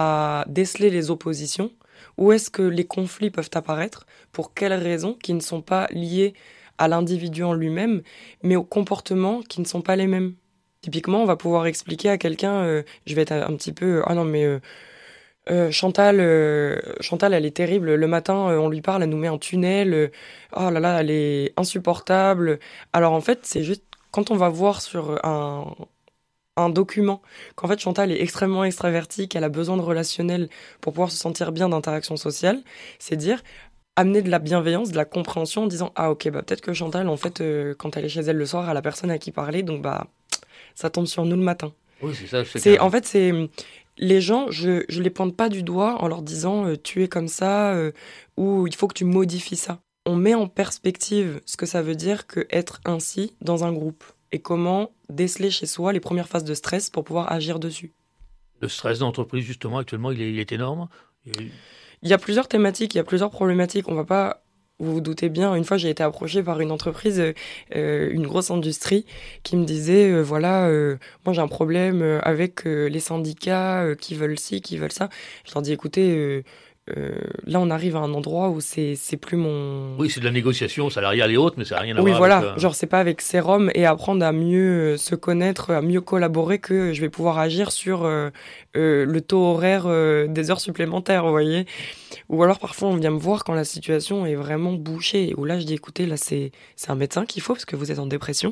à déceler les oppositions. Où est-ce que les conflits peuvent apparaître ? Pour quelles raisons ? Qui ne sont pas liées à l'individu en lui-même, mais aux comportements qui ne sont pas les mêmes. Typiquement, on va pouvoir expliquer à quelqu'un, euh, je vais être un petit peu, ah non mais euh, euh, Chantal, euh, Chantal, elle est terrible. Le matin, euh, on lui parle, elle nous met un tunnel. Euh, oh là là, elle est insupportable. Alors en fait, c'est juste quand on va voir sur un un document qu'en fait Chantal est extrêmement extravertie, qu'elle a besoin de relationnel pour pouvoir se sentir bien d'interaction sociale, c'est dire amener de la bienveillance, de la compréhension en disant ah ok bah peut-être que Chantal en fait euh, quand elle est chez elle le soir, elle a la personne à qui parler, donc bah ça tombe sur nous le matin. Oui, c'est ça. C'est c'est, en fait, c'est les gens, je je les pointe pas du doigt en leur disant euh, tu es comme ça euh, ou il faut que tu modifies ça. On met en perspective ce que ça veut dire que être ainsi dans un groupe et comment déceler chez soi les premières phases de stress pour pouvoir agir dessus. Le stress d'entreprise justement actuellement, il est, il est énorme. Il... il y a plusieurs thématiques, il y a plusieurs problématiques. On va pas Vous vous doutez bien, une fois j'ai été approchée par une entreprise, euh, une grosse industrie, qui me disait, euh, voilà, euh, moi j'ai un problème avec euh, les syndicats euh, qui veulent ci, qui veulent ça. Je leur dis, écoutez, euh, euh, là on arrive à un endroit où c'est, c'est plus mon... Oui, c'est de la négociation salariale et autres, mais ça n'a rien à oui, voir voilà, avec... Euh... genre c'est pas avec sérum et apprendre à mieux se connaître, à mieux collaborer que je vais pouvoir agir sur euh, euh, le taux horaire euh, des heures supplémentaires, vous voyez. Ou alors parfois on vient me voir quand la situation est vraiment bouchée, où là je dis écoutez, là c'est, c'est un médecin qu'il faut parce que vous êtes en dépression,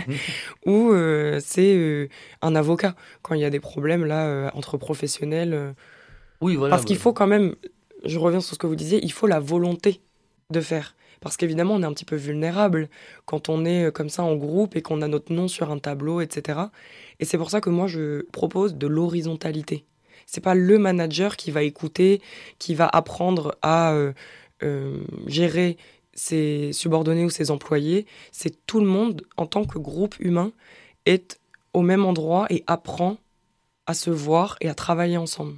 ou euh, c'est euh, un avocat quand il y a des problèmes là euh, entre professionnels. Euh, oui, voilà. Parce qu'il faut quand même, je reviens sur ce que vous disiez, il faut la volonté de faire. Parce qu'évidemment, on est un petit peu vulnérable quand on est comme ça en groupe et qu'on a notre nom sur un tableau, et cetera. Et c'est pour ça que moi, je propose de l'horizontalité. C'est pas le manager qui va écouter, qui va apprendre à euh, euh, gérer ses subordonnés ou ses employés. C'est tout le monde, en tant que groupe humain, est au même endroit et apprend à se voir et à travailler ensemble.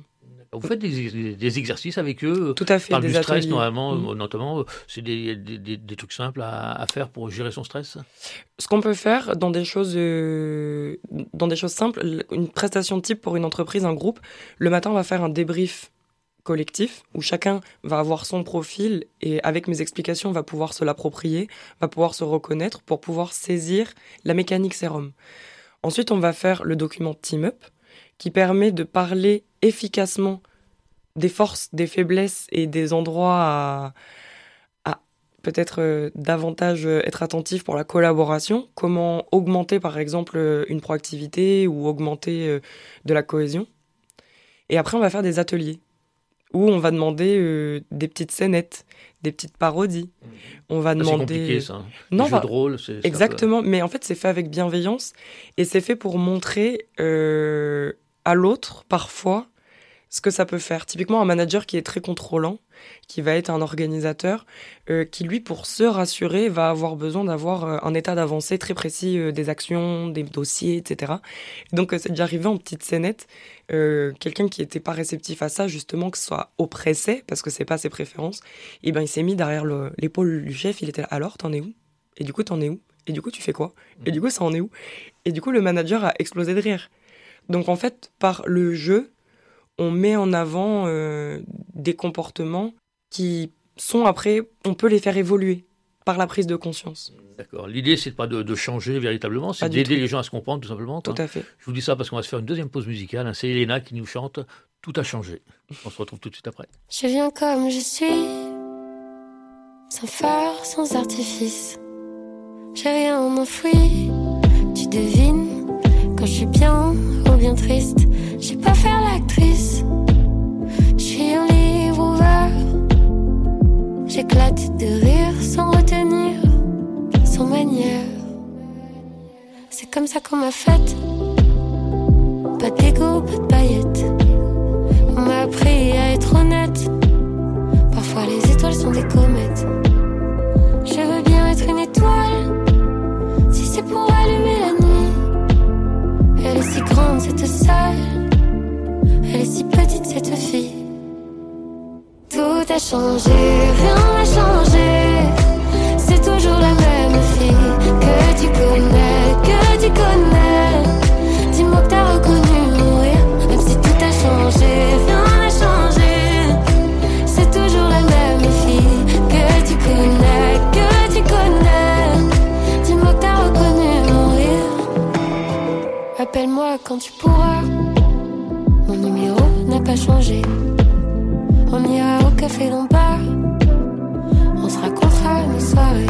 Vous faites des, des, des exercices avec eux. Tout à fait, parle des du stress, ateliers. normalement, Mmh. notamment. C'est des, des, des, des trucs simples à, à faire pour gérer son stress. Ce qu'on peut faire dans des choses, euh, dans des choses simples, une prestation type pour une entreprise, un groupe, le matin, on va faire un débrief collectif où chacun va avoir son profil et avec mes explications va pouvoir se l'approprier, va pouvoir se reconnaître pour pouvoir saisir la mécanique sérum. Ensuite, on va faire le document Team Up qui permet de parler efficacement des forces, des faiblesses et des endroits à, à peut-être euh, davantage euh, être attentif pour la collaboration, comment augmenter par exemple euh, une proactivité ou augmenter euh, de la cohésion. Et après, on va faire des ateliers où on va demander euh, des petites scénettes, des petites parodies. Mmh. On va ça, demander. C'est compliqué, ça. Non, les bah, jeux de rôle, c'est. Exactement, Peut... mais en fait, c'est fait avec bienveillance et c'est fait pour montrer euh, à l'autre, parfois, ce que ça peut faire. Typiquement, un manager qui est très contrôlant, qui va être un organisateur, euh, qui lui, pour se rassurer, va avoir besoin d'avoir euh, un état d'avancée très précis euh, des actions, des dossiers, et cetera. Et donc, euh, c'est déjà arrivé en petite scénette. Euh, quelqu'un qui n'était pas réceptif à ça, justement, que ce soit oppressé, parce que c'est pas ses préférences, et ben il s'est mis derrière le, l'épaule du chef, il était là, alors, t'en es où ? Et du coup, t'en es où ? Et du coup, tu fais quoi ? Et du coup, ça en est où ? Et du coup, le manager a explosé de rire. Donc, en fait, par le jeu, on met en avant euh, des comportements qui sont après, on peut les faire évoluer par la prise de conscience. D'accord. L'idée, c'est pas de, de changer véritablement, c'est pas d'aider les gens à se comprendre tout simplement. Tout quoi. à fait. Je vous dis ça parce qu'on va se faire une deuxième pause musicale. Hein. C'est Elena qui nous chante « Tout a changé ». On se retrouve tout de suite après. Je viens comme je suis, sans phare, sans artifice. J'ai rien enfoui, tu devines quand je suis bien ou bien triste. J'ai pas faire l'actrice, je suis un livre ouvert. J'éclate de rire sans retenir, sans manière. C'est comme ça qu'on m'a faite, pas d'égo, pas de paillettes. On m'a appris à être honnête, parfois les étoiles sont des comètes. Je veux bien être une étoile, si c'est pour allumer la nuit. Elle est si grande cette salle, elle est si petite cette fille. Tout a changé, rien n'a changé. C'est toujours la même fille que tu connais, que tu connais. Dis-moi que t'as reconnu mourir, même si tout a changé, rien n'a changé. C'est toujours la même fille que tu connais, que tu connais. Dis-moi que t'as reconnu mourir. Appelle-moi quand tu pourras, mon numéro n'a pas changé. On ira au café d'en bas, on se racontera nos soirées.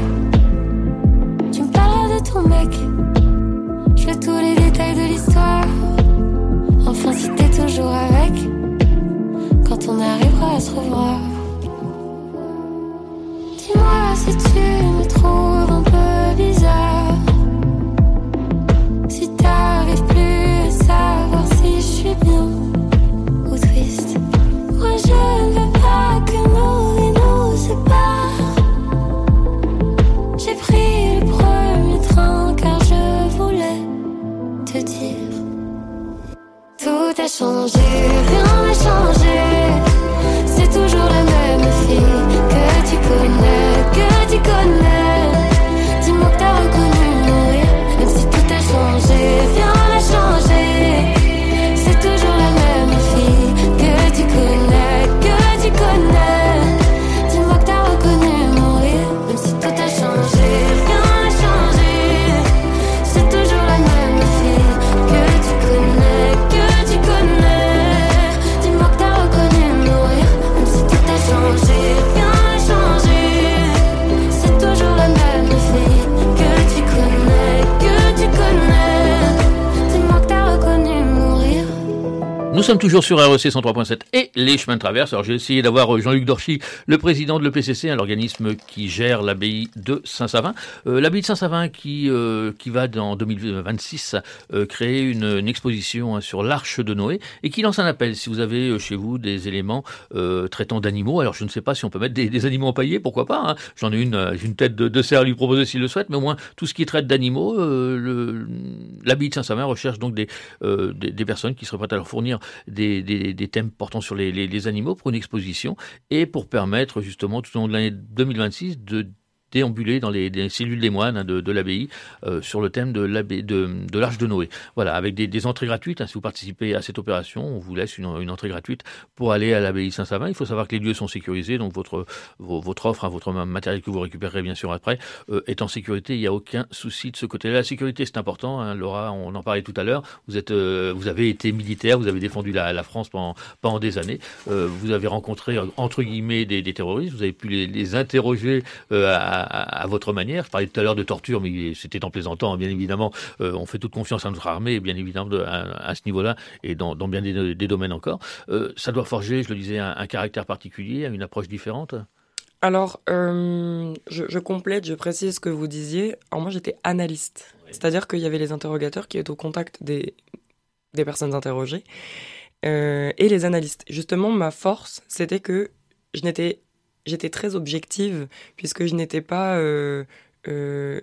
Tu me parleras de ton mec, je veux tous les détails de l'histoire. Enfin si t'es toujours avec, quand on arrivera à se revoir. Dis-moi si tu me trouves un peu bizarre, si t'arrives plus à savoir si je suis bien ou triste. Moi je ne veux pas que nos vies nous séparent. J'ai pris le premier train car je voulais te dire. Tout a changé, rien n'a changé. C'est toujours la même fille que tu connais, que tu connais. Dis-moi que t'as reconnu mourir, même si tout a changé, rien n'a changé. C'est toujours la même fille que tu connais, que tu connais. Dis-moi que t'as reconnu mourir, même si tout a changé, rien n'a changé. C'est toujours la même fille que tu connais, que tu connais. Dis-moi que t'as reconnu mourir, même si tout a changé, rien n'a changé. C'est toujours la même fille que tu connais, que tu connais. Dis-moi que t'as reconnu mourir. Nous sommes toujours sur R E C cent trois point sept et les chemins de traverse. Alors j'ai essayé d'avoir Jean-Luc Dorchy, le président de l'E P C C, l'organisme qui gère l'abbaye de Saint-Savin. Euh, l'abbaye de Saint-Savin qui, euh, qui va en deux mille vingt-six euh, créer une, une exposition hein, sur l'Arche de Noé et qui lance un appel. Si vous avez chez vous des éléments euh, traitant d'animaux, alors je ne sais pas si on peut mettre des, des animaux empaillés, pourquoi pas. Hein. J'en ai une, une tête de, de cerf à lui proposer s'il le souhaite, mais au moins tout ce qui traite d'animaux, euh, le, l'abbaye de Saint-Savarin recherche donc des, euh, des, des personnes qui seraient prêtes à leur fournir des, des, des thèmes portant sur les, les, les animaux pour une exposition et pour permettre justement tout au long de l'année deux mille vingt-six de déambuler dans les, les cellules des moines hein, de, de l'abbaye euh, sur le thème de, de, de l'Arche de Noé. Voilà, avec des, des entrées gratuites. Hein, si vous participez à cette opération, on vous laisse une, une entrée gratuite pour aller à l'abbaye Saint-Savarin. Il faut savoir que les lieux sont sécurisés, donc votre, vos, votre offre, hein, votre matériel que vous récupérerez bien sûr après, euh, est en sécurité. Il n'y a aucun souci de ce côté-là. La sécurité, c'est important. Hein, Laura, on en parlait tout à l'heure. Vous, êtes, euh, vous avez été militaire, vous avez défendu la, la France pendant, pendant des années. Euh, vous avez rencontré, entre guillemets, des, des terroristes. Vous avez pu les, les interroger euh, à À, à votre manière. Je parlais tout à l'heure de torture, mais c'était en plaisantant, bien évidemment. Euh, on fait toute confiance à notre armée, bien évidemment, de, à, à ce niveau-là, et dans, dans bien des, des domaines encore. Euh, ça doit forger, je le disais, un, un caractère particulier, une approche différente. Alors, euh, je, je complète, je précise ce que vous disiez. Alors moi, j'étais analyste. Oui. C'est-à-dire qu'il y avait les interrogateurs qui étaient au contact des, des personnes interrogées euh, et les analystes. Justement, ma force, c'était que je n'étais J'étais très objective puisque je n'étais pas, euh, euh,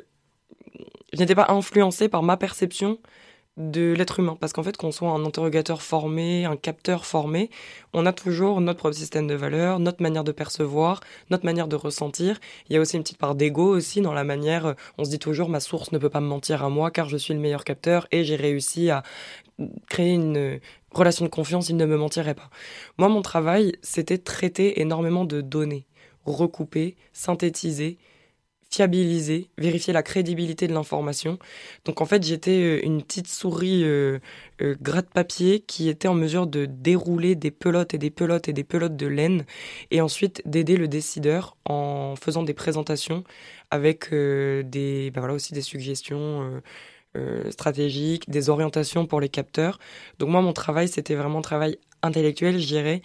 je n'étais pas influencée par ma perception de l'être humain. Parce qu'en fait, qu'on soit un interrogateur formé, un capteur formé, on a toujours notre propre système de valeurs, notre manière de percevoir, notre manière de ressentir. Il y a aussi une petite part d'ego aussi dans la manière, on se dit toujours ma source ne peut pas me mentir à moi car je suis le meilleur capteur et j'ai réussi à créer une relation de confiance, il ne me mentirait pas. Moi, mon travail, c'était traiter énormément de données, recouper, synthétiser, fiabiliser, vérifier la crédibilité de l'information. Donc en fait, j'étais une petite souris euh, euh, gratte-papier qui était en mesure de dérouler des pelotes et des pelotes et des pelotes de laine et ensuite d'aider le décideur en faisant des présentations avec euh, des, ben voilà, aussi des suggestions euh, euh, stratégiques, des orientations pour les capteurs. Donc moi, mon travail, c'était vraiment un travail intellectuel, je dirais,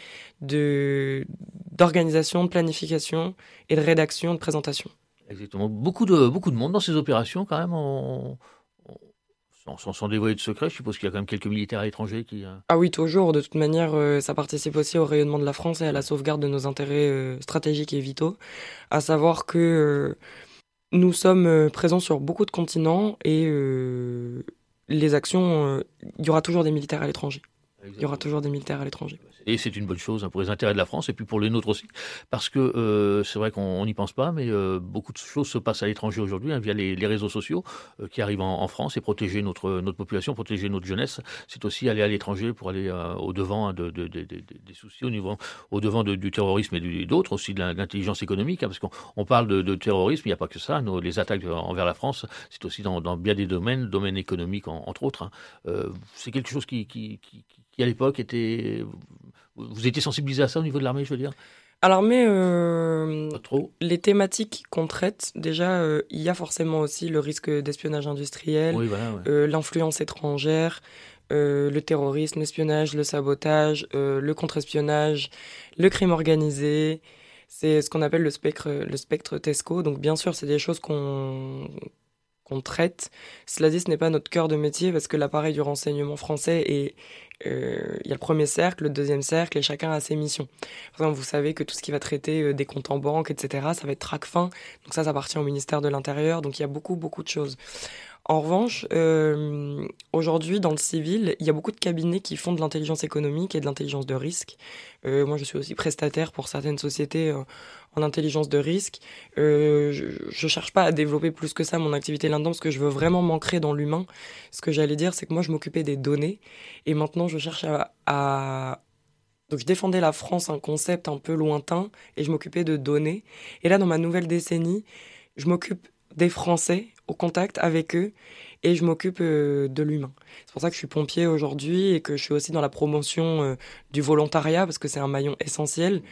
de, d'organisation, de planification et de rédaction, de présentation. Exactement. Beaucoup de, beaucoup de monde dans ces opérations, quand même, on, on, sans, sans, sans dévoiler de secret. Je suppose qu'il y a quand même quelques militaires à l'étranger qui... Euh... Ah oui, toujours. De toute manière, euh, ça participe aussi au rayonnement de la France et à la sauvegarde de nos intérêts euh, stratégiques et vitaux. À savoir que euh, nous sommes euh, présents sur beaucoup de continents et euh, les actions, euh, il y aura toujours des militaires à l'étranger. Exactement. Il y aura toujours des militaires à l'étranger. Et c'est une bonne chose hein, pour les intérêts de la France et puis pour les nôtres aussi. Parce que euh, c'est vrai qu'on n'y pense pas, mais euh, beaucoup de choses se passent à l'étranger aujourd'hui hein, via les, les réseaux sociaux euh, qui arrivent en, en France et protéger notre, notre population, protéger notre jeunesse. C'est aussi aller à l'étranger pour aller euh, au-devant hein, de, de, de, de, des soucis, au niveau, au-devant de, du terrorisme et du, d'autres, aussi de l'intelligence économique. Hein, parce qu'on on parle de, de terrorisme, il n'y a pas que ça. Nos, les attaques envers la France, c'est aussi dans, dans bien des domaines, domaines économiques en, entre autres. Hein. Euh, c'est quelque chose qui, qui, qui, qui à l'époque était... Vous étiez sensibilisé à ça au niveau de l'armée, je veux dire ? À l'armée, euh, pas trop. Les thématiques qu'on traite, déjà, euh, il y a forcément aussi le risque d'espionnage industriel, oui, voilà, ouais. euh, l'influence étrangère, euh, le terrorisme, l'espionnage, le sabotage, euh, le contre-espionnage, le crime organisé. C'est ce qu'on appelle le spectre, le spectre TESCO. Donc, bien sûr, c'est des choses qu'on... qu'on traite. Cela dit, ce n'est pas notre cœur de métier parce que l'appareil du renseignement français est... Euh, il y a le premier cercle, le deuxième cercle et chacun a ses missions. Par exemple, vous savez que tout ce qui va traiter euh, des comptes en banque, et cetera, ça va être Tracfin. Donc ça, ça appartient au ministère de l'Intérieur. Donc il y a beaucoup, beaucoup de choses. En revanche, euh, aujourd'hui, dans le civil, il y a beaucoup de cabinets qui font de l'intelligence économique et de l'intelligence de risque. Euh, moi, je suis aussi prestataire pour certaines sociétés euh, en intelligence de risque. Euh, je ne cherche pas à développer plus que ça mon activité là-dedans parce que je veux vraiment m'ancrer dans l'humain. Ce que j'allais dire, c'est que moi, je m'occupais des données et maintenant, je cherche à... à... Donc, je défendais la France, un concept un peu lointain et je m'occupais de données. Et là, dans ma nouvelle décennie, je m'occupe des Français au contact avec eux et je m'occupe euh, de l'humain. C'est pour ça que je suis pompier aujourd'hui et que je suis aussi dans la promotion euh, du volontariat parce que c'est un maillon essentiel.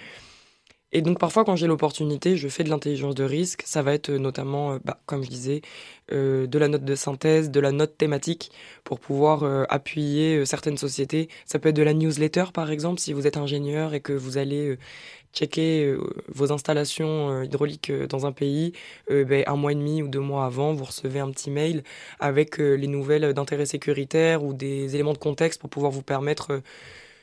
Et donc parfois quand j'ai l'opportunité, je fais de l'intelligence de risque. Ça va être euh, notamment, euh, bah, comme je disais, euh, de la note de synthèse, de la note thématique pour pouvoir euh, appuyer euh, certaines sociétés. Ça peut être de la newsletter par exemple si vous êtes ingénieur et que vous allez... Euh, checker euh, vos installations euh, hydrauliques euh, dans un pays, euh, ben, un mois et demi ou deux mois avant, vous recevez un petit mail avec euh, les nouvelles d'intérêt sécuritaire ou des éléments de contexte pour pouvoir vous permettre euh,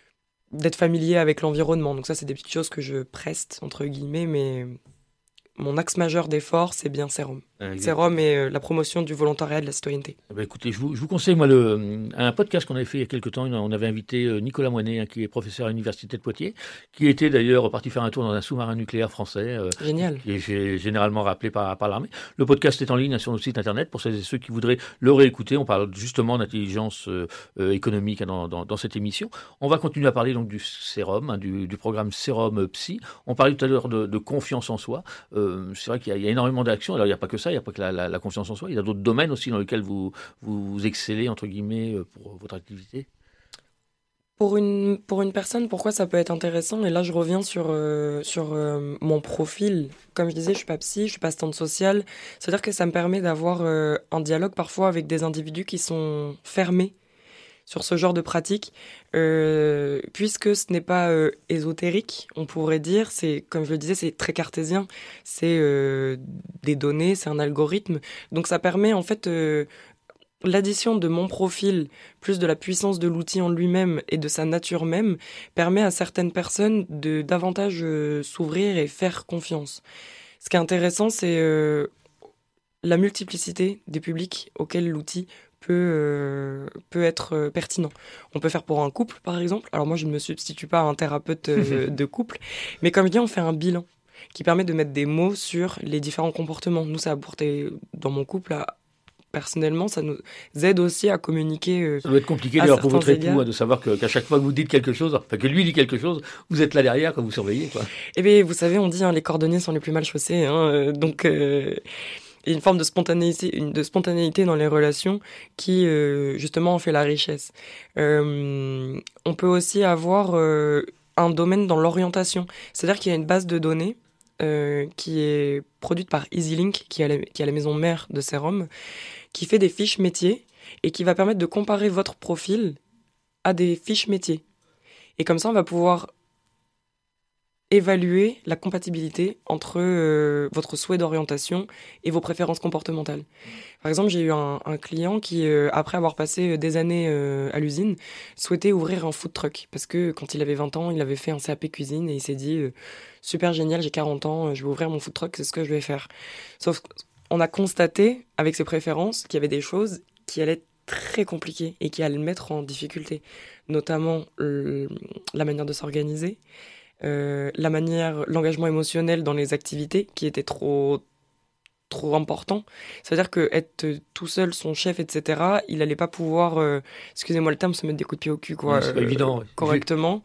d'être familier avec l'environnement. Donc ça, c'est des petites choses que je preste, entre guillemets, mais mon axe majeur d'effort, c'est bien Serum. Sérum et euh, la promotion du volontariat et de la citoyenneté. Eh ben, écoutez, je vous, je vous conseille moi le, un podcast qu'on avait fait il y a quelques temps. On avait invité Nicolas Moinet, hein, qui est professeur à l'université de Poitiers, qui était d'ailleurs parti faire un tour dans un sous-marin nucléaire français. Euh, Génial. Qui est généralement rappelé par, par l'armée. Le podcast est en ligne, hein, sur notre site internet pour celles et ceux qui voudraient le réécouter. On parle justement d'intelligence euh, euh, économique, hein, dans, dans, dans cette émission. On va continuer à parler donc du sérum, hein, du, du programme Sérum Psy. On parlait tout à l'heure de, de confiance en soi. Euh, c'est vrai qu'il y a, il y a énormément d'actions. Alors il n'y a pas que ça, il n'y a pas que la, la, la confiance en soi. Il y a d'autres domaines aussi dans lesquels vous, vous, vous excellez, entre guillemets, pour votre activité. Pour une, pour une personne, pourquoi ça peut être intéressant? Et là, je reviens sur, euh, sur euh, mon profil. Comme je disais, je suis pas psy, je suis pas assistante sociale. C'est-à-dire que ça me permet d'avoir euh, un dialogue parfois avec des individus qui sont fermés sur ce genre de pratique, euh, puisque ce n'est pas euh, ésotérique, on pourrait dire. C'est, comme je le disais, c'est très cartésien. C'est euh, des données, c'est un algorithme. Donc ça permet en fait... Euh, l'addition de mon profil, plus de la puissance de l'outil en lui-même et de sa nature même, permet à certaines personnes de davantage euh, s'ouvrir et faire confiance. Ce qui est intéressant, c'est euh, la multiplicité des publics auxquels l'outil peut, euh, peut être euh, pertinent. On peut faire pour un couple, par exemple. Alors moi, je ne me substitue pas à un thérapeute euh, de couple, mais comme je dis, on fait un bilan qui permet de mettre des mots sur les différents comportements. Nous, ça a apporté, dans mon couple, à personnellement, ça nous aide aussi à communiquer. Euh, ça doit être compliqué d'ailleurs pour votre époux, hein, de savoir que, qu'à chaque fois que vous dites quelque chose, enfin que lui dit quelque chose, vous êtes là derrière quand vous surveillez, quoi. Eh bien, vous savez, on dit hein, les cordonniers sont les plus mal chaussés, hein, euh, donc euh, il y a une forme de spontanéité, une, de spontanéité dans les relations qui euh, justement en fait la richesse. Euh, on peut aussi avoir euh, un domaine dans l'orientation, c'est-à-dire qu'il y a une base de données euh, qui est produite par EasyLink, qui est la, qui est la maison mère de Sérum, qui fait des fiches métiers et qui va permettre de comparer votre profil à des fiches métiers. Et comme ça, on va pouvoir évaluer la compatibilité entre euh, votre souhait d'orientation et vos préférences comportementales. Par exemple, j'ai eu un, un client qui, euh, après avoir passé des années euh, à l'usine, souhaitait ouvrir un food truck. Parce que quand il avait vingt ans, il avait fait un C A P cuisine et il s'est dit euh, « Super génial, j'ai quarante ans, je vais ouvrir mon food truck, c'est ce que je vais faire. » Sauf on a constaté, avec ses préférences, qu'il y avait des choses qui allaient être très compliquées et qui allaient le mettre en difficulté. Notamment euh, la manière de s'organiser, euh, la manière, l'engagement émotionnel dans les activités qui était trop, trop important. C'est-à-dire qu'être tout seul, son chef, et cetera, il n'allait pas pouvoir, euh, excusez-moi le terme, se mettre des coups de pied au cul, quoi, ouais, c'est pas euh, évident, ouais. correctement.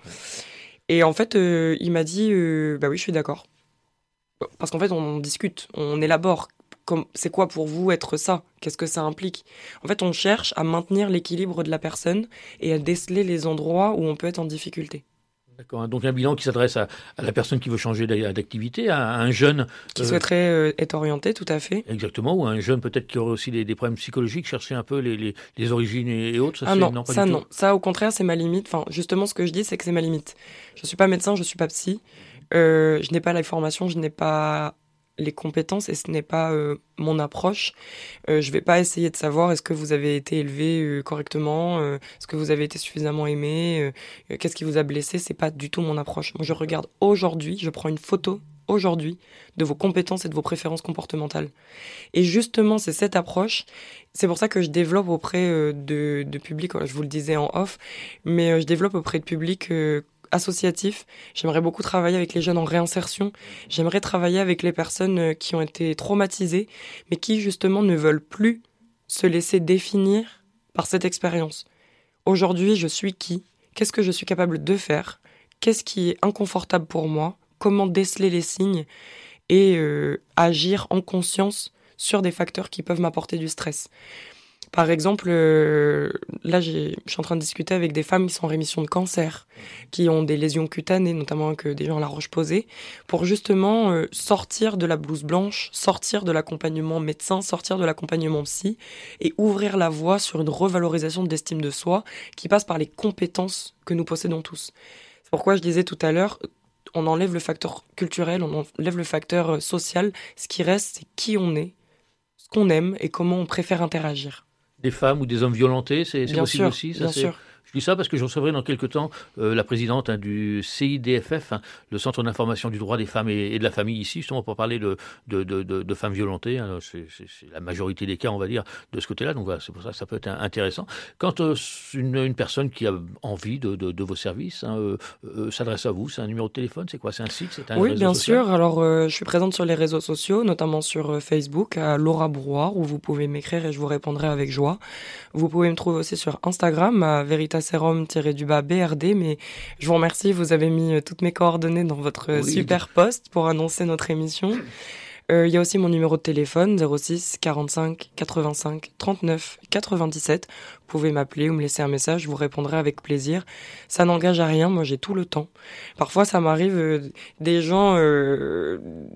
Et en fait, euh, il m'a dit, euh, bah oui, je suis d'accord. Parce qu'en fait, on discute, on élabore. Comme, c'est quoi pour vous être ça? Qu'est-ce que ça implique? En fait, on cherche à maintenir l'équilibre de la personne et à déceler les endroits où on peut être en difficulté. D'accord. Donc un bilan qui s'adresse à, à la personne qui veut changer d'activité, à un jeune... Qui euh, souhaiterait euh, être orienté, tout à fait. Exactement, ou un jeune peut-être qui aurait aussi des, des problèmes psychologiques, chercher un peu les, les, les origines et, et autres. Ça, ah c'est, non, non pas ça du non. Tout. Ça, au contraire, c'est ma limite. Enfin, justement, ce que je dis, c'est que c'est ma limite. Je ne suis pas médecin, je ne suis pas psy. Euh, je n'ai pas la formation, je n'ai pas... les compétences et ce n'est pas euh, mon approche. Euh, je vais pas essayer de savoir est-ce que vous avez été élevé euh, correctement, euh, est-ce que vous avez été suffisamment aimé, euh, qu'est-ce qui vous a blessé, c'est pas du tout mon approche. Moi, je regarde aujourd'hui, je prends une photo aujourd'hui de vos compétences et de vos préférences comportementales. Et justement, c'est cette approche, c'est pour ça que je développe auprès euh, de, de publics, voilà, je vous le disais en off, mais euh, je développe auprès de publics euh, associatif. J'aimerais beaucoup travailler avec les jeunes en réinsertion. J'aimerais travailler avec les personnes qui ont été traumatisées, mais qui justement ne veulent plus se laisser définir par cette expérience. Aujourd'hui, je suis qui? Qu'est-ce que je suis capable de faire? Qu'est-ce qui est inconfortable pour moi? Comment déceler les signes et euh, agir en conscience sur des facteurs qui peuvent m'apporter du stress. Par exemple, euh, là, j'ai, je suis en train de discuter avec des femmes qui sont en rémission de cancer, qui ont des lésions cutanées, notamment que des gens à la Roche-Posay, pour justement euh, sortir de la blouse blanche, sortir de l'accompagnement médecin, sortir de l'accompagnement psy, et ouvrir la voie sur une revalorisation de l'estime de soi qui passe par les compétences que nous possédons tous. C'est pourquoi je disais tout à l'heure, on enlève le facteur culturel, on enlève le facteur social. Ce qui reste, c'est qui on est, qu'on aime et comment on préfère interagir. Des femmes ou des hommes violentés, c'est, c'est bien possible sûr, aussi ça, bien c'est... sûr. Je dis ça parce que je recevrai dans quelques temps euh, la présidente hein, du C I D F F, hein, le Centre d'information du droit des femmes et, et de la famille ici, justement pour parler de, de, de, de, de femmes violentées. Hein, c'est, c'est, c'est la majorité des cas, on va dire, de ce côté-là. Donc voilà, c'est pour ça que ça peut être intéressant. Quand euh, une, une personne qui a envie de, de, de vos services hein, euh, euh, s'adresse à vous, c'est un numéro de téléphone, c'est quoi? C'est un site, c'est un Oui, réseau bien social? sûr. Alors, euh, je suis présente sur les réseaux sociaux, notamment sur euh, Facebook, à Laura Brouard, où vous pouvez m'écrire et je vous répondrai avec joie. Vous pouvez me trouver aussi sur Instagram, à veritaserum-du-bas B R D, mais je vous remercie, vous avez mis euh, toutes mes coordonnées dans votre Oui. super post pour annoncer notre émission. Euh, Il y a aussi mon numéro de téléphone, zéro six quarante-cinq quatre-vingt-cinq trente-neuf quatre-vingt-dix-sept. Vous pouvez m'appeler ou me laisser un message, je vous répondrai avec plaisir. Ça n'engage à rien, moi j'ai tout le temps. Parfois ça m'arrive euh, des gens euh,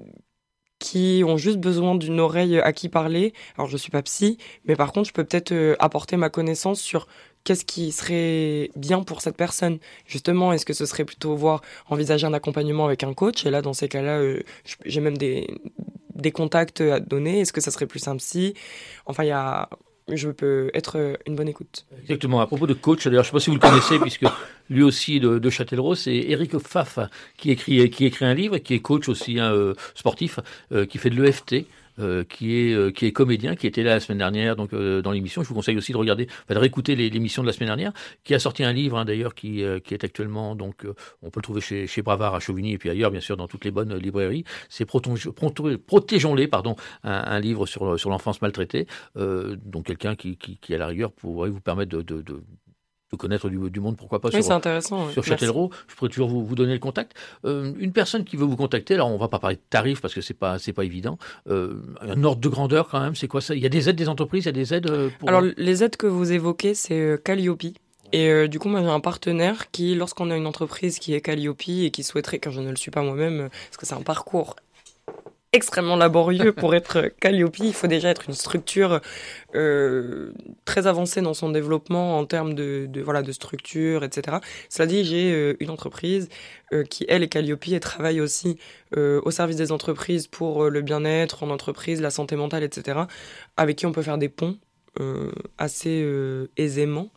qui ont juste besoin d'une oreille à qui parler. Alors je suis pas psy, mais par contre je peux peut-être euh, apporter ma connaissance sur qu'est-ce qui serait bien pour cette personne. Justement, est-ce que ce serait plutôt voir envisager un accompagnement avec un coach? Et là, dans ces cas-là, euh, j'ai même des, des contacts à donner. Est-ce que ça serait plus un psy? Enfin, il y a... je peux être une bonne écoute. Exactement. À propos de coach, d'ailleurs, je ne sais pas si vous le connaissez, puisque lui aussi de, de Châtellerault, c'est Eric Pfaff qui écrit, qui écrit un livre, qui est coach aussi hein, euh, sportif, euh, qui fait de l'E F T. Euh, qui est euh, qui est comédien, qui était là la semaine dernière donc euh, dans l'émission. Je vous conseille aussi de regarder, enfin, de réécouter les, l'émission de la semaine dernière, qui a sorti un livre hein, d'ailleurs qui euh, qui est actuellement donc euh, on peut le trouver chez chez Bravard à Chauvigny et puis ailleurs bien sûr dans toutes les bonnes euh, librairies. C'est Proton- Proton- Protégeons-les pardon, un, un livre sur sur l'enfance maltraitée. Euh, donc quelqu'un qui, qui qui à la rigueur pourrait vous permettre de de, de de connaître du, du monde, pourquoi pas, oui, sur, c'est intéressant, sur Châtellerault. Je pourrais toujours vous, vous donner le contact. Euh, une personne qui veut vous contacter, alors on va pas parler de tarifs parce que c'est pas c'est pas évident. Euh, un ordre de grandeur quand même, c'est quoi ça? Il y a des aides des entreprises, il y a des aides pour... Alors les aides que vous évoquez, c'est euh, Calliope. Et euh, du coup, moi j'ai un partenaire qui, lorsqu'on a une entreprise qui est Calliope et qui souhaiterait, car je ne le suis pas moi-même, euh, parce que c'est un parcours extrêmement laborieux pour être Calliope, il faut déjà être une structure euh, très avancée dans son développement en termes de, de, voilà, de structure, et cetera. Cela dit, j'ai euh, une entreprise euh, qui, elle, est Calliope et travaille aussi euh, au service des entreprises pour euh, le bien-être en entreprise, la santé mentale, et cetera, avec qui on peut faire des ponts euh, assez euh, aisément.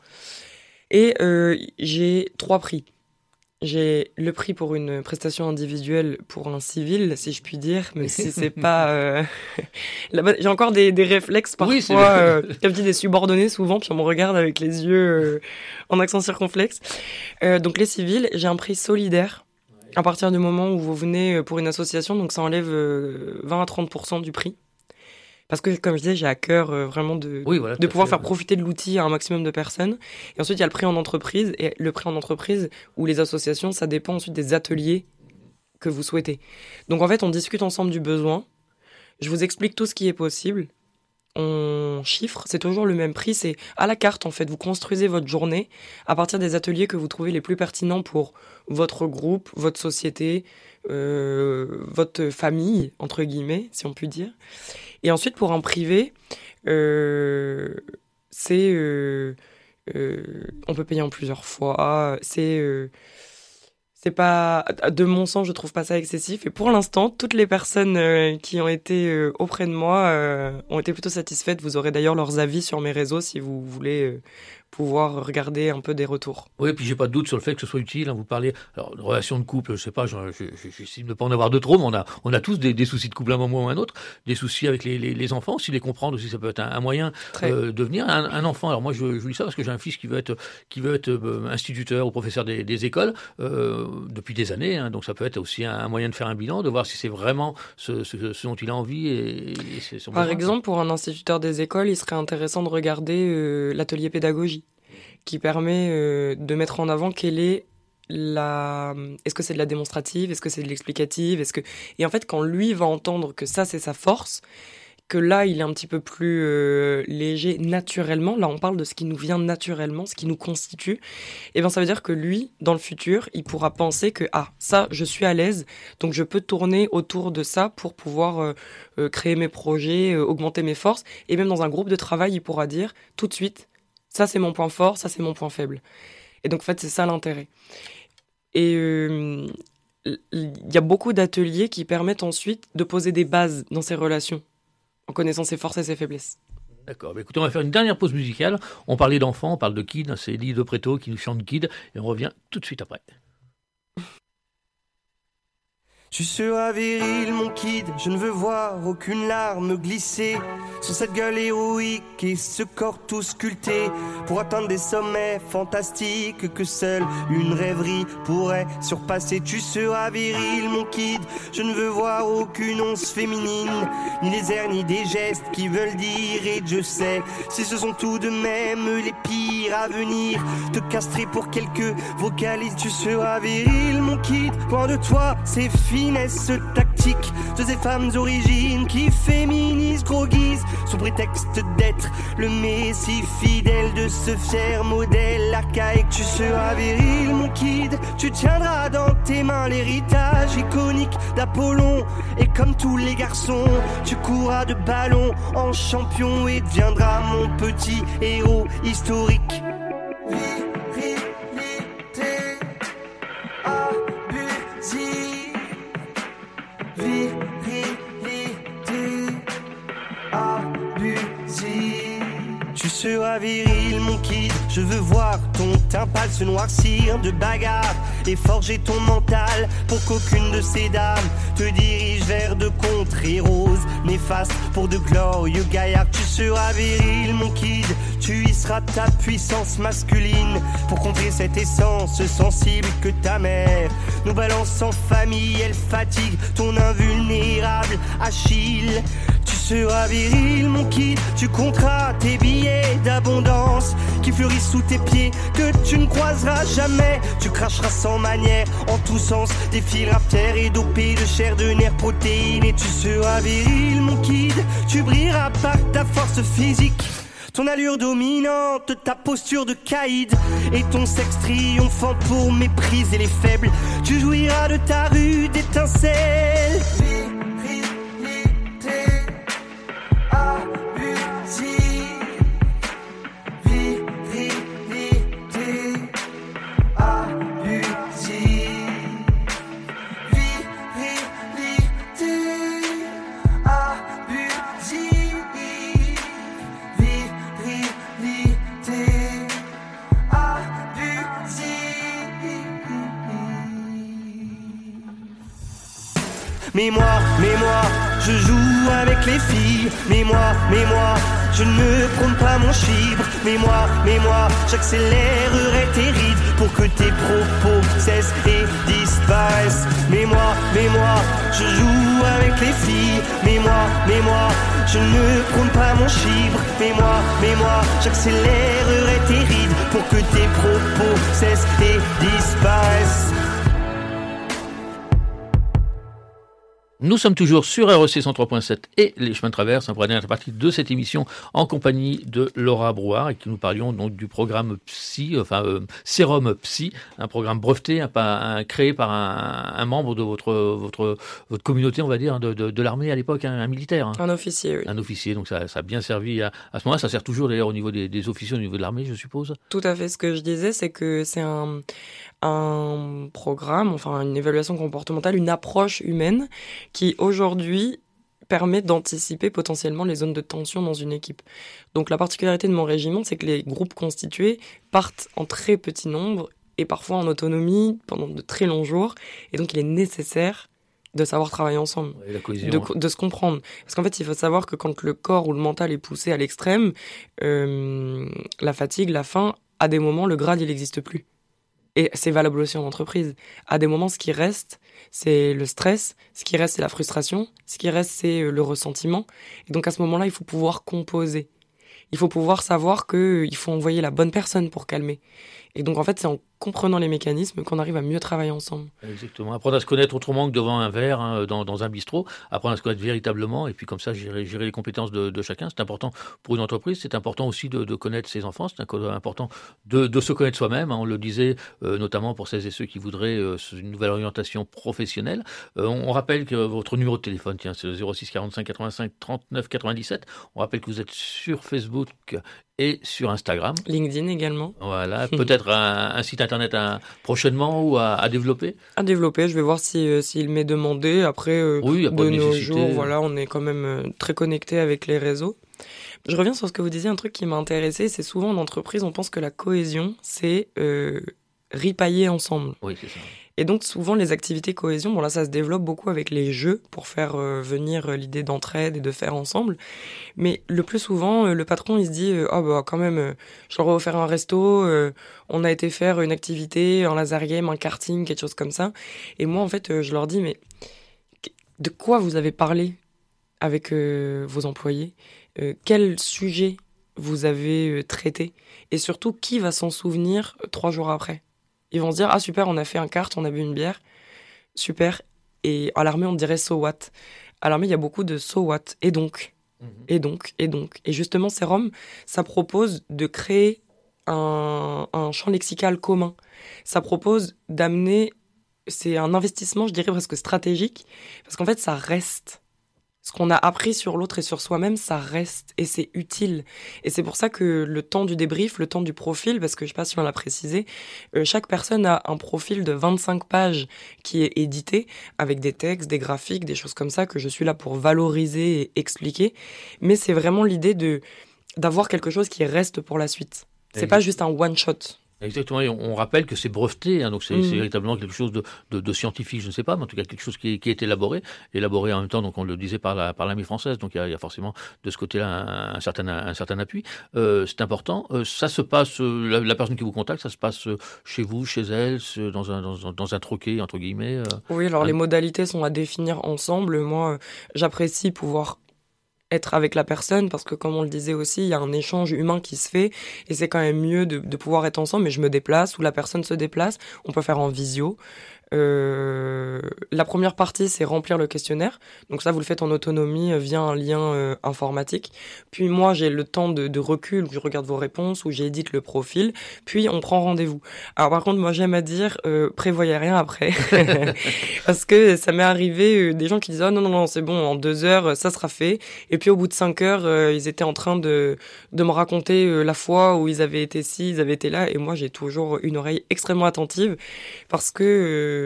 Et euh, j'ai trois prix. J'ai le prix pour une prestation individuelle pour un civil, si je puis dire, même si c'est pas... Euh... Là-bas, j'ai encore des, des réflexes parfois, oui, euh, comme je dis, des subordonnés souvent, puis on me regarde avec les yeux euh, en accent circonflexe. Euh, donc les civils, j'ai un prix solidaire à partir du moment où vous venez pour une association, donc ça enlève euh, vingt à trente pour cent du prix. Parce que, comme je disais, j'ai à cœur euh, vraiment de, oui, voilà, de pouvoir fait, faire ouais. profiter de l'outil à un maximum de personnes. Et ensuite, il y a le prix en entreprise. Et le prix en entreprise ou les associations, ça dépend ensuite des ateliers que vous souhaitez. Donc, en fait, on discute ensemble du besoin. Je vous explique tout ce qui est possible. On chiffre. C'est toujours le même prix. C'est à la carte, en fait. Vous construisez votre journée à partir des ateliers que vous trouvez les plus pertinents pour votre groupe, votre société, euh, votre famille, entre guillemets, si on peut dire. Et ensuite, pour un privé, euh, c'est, euh, euh, on peut payer en plusieurs fois. C'est, euh, c'est pas, de mon sens, je trouve pas ça excessif. Et pour l'instant, toutes les personnes euh, qui ont été euh, auprès de moi euh, ont été plutôt satisfaites. Vous aurez d'ailleurs leurs avis sur mes réseaux si vous voulez euh, pouvoir regarder un peu des retours. Oui, et puis j'ai pas de doute sur le fait que ce soit utile. Hein, vous parlez, alors, de relation de couple, je sais pas, j'essaie de ne pas en avoir de trop, mais on a, on a tous des, des soucis de couple à un moment ou à un autre, des soucis avec les, les, les enfants, aussi les comprendre aussi, ça peut être un, un moyen euh, de venir. Un, un enfant, alors moi je, je dis ça parce que j'ai un fils qui veut être, qui veut être euh, instituteur ou professeur des, des écoles euh, depuis des années, hein, donc ça peut être aussi un, un moyen de faire un bilan, de voir si c'est vraiment ce, ce, ce dont il a envie. Et, et c'est son Par besoin, exemple, pour un instituteur des écoles, il serait intéressant de regarder euh, l'atelier pédagogie, qui permet euh, de mettre en avant quelle est la... Est-ce que c'est de la démonstrative? Est-ce que c'est de l'explicative? Est-ce que... Et en fait, quand lui va entendre que ça, c'est sa force, que là, il est un petit peu plus euh, léger naturellement, là, on parle de ce qui nous vient naturellement, ce qui nous constitue, et bien ça veut dire que lui, dans le futur, il pourra penser que, ah, ça, je suis à l'aise, donc je peux tourner autour de ça pour pouvoir euh, euh, créer mes projets, euh, augmenter mes forces, et même dans un groupe de travail, il pourra dire tout de suite, ça, c'est mon point fort, ça, c'est mon point faible. Et donc, en fait, c'est ça l'intérêt. Et euh, il y a beaucoup d'ateliers qui permettent ensuite de poser des bases dans ces relations, en connaissant ses forces et ses faiblesses. D'accord. Bah, écoutez, on va faire une dernière pause musicale. On parlait d'enfants, on parle de Kid. C'est Elie de Préto qui nous chante Kid. Et on revient tout de suite après. Tu seras viril, mon kid, je ne veux voir aucune larme glisser sur cette gueule héroïque et ce corps tout sculpté pour atteindre des sommets fantastiques que seule une rêverie pourrait surpasser. Tu seras viril, mon kid, je ne veux voir aucune once féminine, ni les airs ni des gestes qui veulent dire. Et je sais, si ce sont tout de même les pires à venir, te castrer pour quelques vocalises. Tu seras viril, mon kid, loin de toi, c'est finesse tactique de ces femmes origines qui féminisent, gros guise, sous prétexte d'être le messie fidèle de ce fier modèle archaïque. Tu seras viril, mon kid, tu tiendras dans tes mains l'héritage iconique d'Apollon. Et comme tous les garçons, tu courras de ballon en champion et deviendras mon petit héros historique. Tu seras viril, mon kid, je veux voir ton teint pâle se noircir de bagarre et forger ton mental pour qu'aucune de ces dames te dirige vers de contrées roses néfastes pour de glorieux gaillards. Tu seras viril, mon kid, tu y seras ta puissance masculine pour contrer cette essence sensible que ta mère nous balance en famille. Elle fatigue ton invulnérable Achille. Tu seras viril, mon kid, tu compteras tes billets d'abondance qui fleurissent sous tes pieds, que tu ne croiseras jamais. Tu cracheras sans manière, en tous sens, défileras fier et dopé de chair, de nerfs, protéines. Et tu seras viril, mon kid, tu brilleras par ta force physique, ton allure dominante, ta posture de caïd et ton sexe triomphant pour mépriser les faibles. Tu jouiras de ta rude étincelle. Mais moi, mais moi, je joue avec les filles. Mais moi, mais moi, je ne prône pas mon chibre. Mais moi, mais moi, j'accélérerai tes rides pour que tes propos cessent et disparaissent. Mais moi, mais moi, je joue avec les filles. Mais moi, mais moi, je ne prône pas mon chibre. Mais moi, mais moi, j'accélérerai tes rides pour que tes propos cessent et disparaissent. Nous sommes toujours sur R E C cent trois point sept et les chemins de traverse pour la dernière partie de cette émission en compagnie de Laura Brouard et qui nous parlions donc du programme Psy, enfin euh, Sérum Psy, un programme breveté, un, un, créé par un, un membre de votre, votre, votre communauté, on va dire, de, de, de l'armée à l'époque, un, un militaire. Hein. Un officier, oui. Un officier, donc ça, ça a bien servi à, à ce moment-là. Ça sert toujours d'ailleurs au niveau des, des officiers, au niveau de l'armée, je suppose. Tout à fait. Ce que je disais, c'est que c'est un, un programme, enfin une évaluation comportementale, une approche humaine qui aujourd'hui permet d'anticiper potentiellement les zones de tension dans une équipe. Donc la particularité de mon régiment, c'est que les groupes constitués partent en très petit nombre et parfois en autonomie pendant de très longs jours. Et donc il est nécessaire de savoir travailler ensemble, et la cohésion, de, ouais. de se comprendre. Parce qu'en fait, il faut savoir que quand le corps ou le mental est poussé à l'extrême, euh, la fatigue, la faim, à des moments, le grade, il n'existe plus. Et c'est valable aussi en entreprise. À des moments, ce qui reste, c'est le stress, ce qui reste, c'est la frustration, ce qui reste, c'est le ressentiment. Et donc, à ce moment-là, il faut pouvoir composer. Il faut pouvoir savoir qu'il faut envoyer la bonne personne pour calmer. Et donc, en fait, c'est en comprenant les mécanismes qu'on arrive à mieux travailler ensemble. Exactement. Apprendre à se connaître autrement que devant un verre, hein, dans, dans un bistrot. Apprendre à se connaître véritablement. Et puis, comme ça, gérer, gérer les compétences de, de chacun. C'est important pour une entreprise. C'est important aussi de, de connaître ses enfants. C'est important de, de se connaître soi-même. Hein. On le disait, euh, notamment pour celles et ceux qui voudraient euh, une nouvelle orientation professionnelle. Euh, on, on rappelle que votre numéro de téléphone, tiens, c'est le zéro six quarante-cinq quatre-vingt-cinq trente-neuf quatre-vingt-dix-sept. On rappelle que vous êtes sur Facebook et sur Instagram. LinkedIn également. Voilà. Peut-être un, un site internet à, prochainement ou à, à développer. À développer. Je vais voir si euh, s'il m'est demandé. Après, euh, oui, de nos jours, voilà, on est quand même euh, très connecté avec les réseaux. Je reviens sur ce que vous disiez, un truc qui m'a intéressé, c'est souvent en entreprise, on pense que la cohésion, c'est euh, ripailler ensemble. Oui, c'est ça. Et donc souvent les activités cohésion, bon là ça se développe beaucoup avec les jeux pour faire euh, venir euh, l'idée d'entraide et de faire ensemble. Mais le plus souvent, euh, le patron il se dit euh, ah bah quand même, euh, je leur ai offert un resto, euh, on a été faire une activité, un laser game, un karting, quelque chose comme ça. Et moi en fait euh, je leur dis mais de quoi vous avez parlé avec euh, vos employés, euh, quel sujet vous avez euh, traité et surtout qui va s'en souvenir euh, trois jours après. Ils vont se dire « Ah super, on a fait un kart, on a bu une bière. Super. » Et à l'armée, on dirait « So what ?» À l'armée, il y a beaucoup de « So what ?» Et donc, mmh. et donc, et donc. Et justement, Serum, ça propose de créer un, un champ lexical commun. Ça propose d'amener... C'est un investissement, je dirais presque stratégique, parce qu'en fait, ça reste. Ce qu'on a appris sur l'autre et sur soi-même, ça reste et c'est utile. Et c'est pour ça que le temps du débrief, le temps du profil, parce que je ne sais pas si on l'a précisé, euh, chaque personne a un profil de vingt-cinq pages qui est édité avec des textes, des graphiques, des choses comme ça que je suis là pour valoriser et expliquer. Mais c'est vraiment l'idée de, d'avoir quelque chose qui reste pour la suite. C'est pas juste un one-shot. Exactement, et on, on rappelle que c'est breveté, hein, donc c'est, mmh. c'est véritablement quelque chose de, de, de scientifique, je ne sais pas, mais en tout cas quelque chose qui est, qui est élaboré, élaboré en même temps, donc on le disait par la par l'armée française, donc il y a, il y a forcément de ce côté-là un, un certain un certain appui. Euh, c'est important. Euh, ça se passe, euh, la, la personne qui vous contacte, ça se passe euh, chez vous, chez elle, dans un dans, dans un troquet entre guillemets. Euh, oui, alors un... les modalités sont à définir ensemble. Moi, euh, j'apprécie pouvoir être avec la personne parce que comme on le disait aussi, il y a un échange humain qui se fait et c'est quand même mieux de, de pouvoir être ensemble, mais je me déplace ou la personne se déplace, on peut faire en visio. Euh, la première partie, c'est remplir le questionnaire. Donc ça, vous le faites en autonomie via un lien euh, informatique. Puis moi, j'ai le temps de, de recul où je regarde vos réponses, où j'édite le profil. Puis on prend rendez-vous. Alors par contre, moi, j'aime à dire, euh, prévoyez rien après. Parce que ça m'est arrivé euh, des gens qui disent « Oh non, non, non, c'est bon, en deux heures, ça sera fait. » Et puis au bout de cinq heures, euh, ils étaient en train de, de me raconter euh, la fois où ils avaient été ci, ils avaient été là. Et moi, j'ai toujours une oreille extrêmement attentive parce que euh,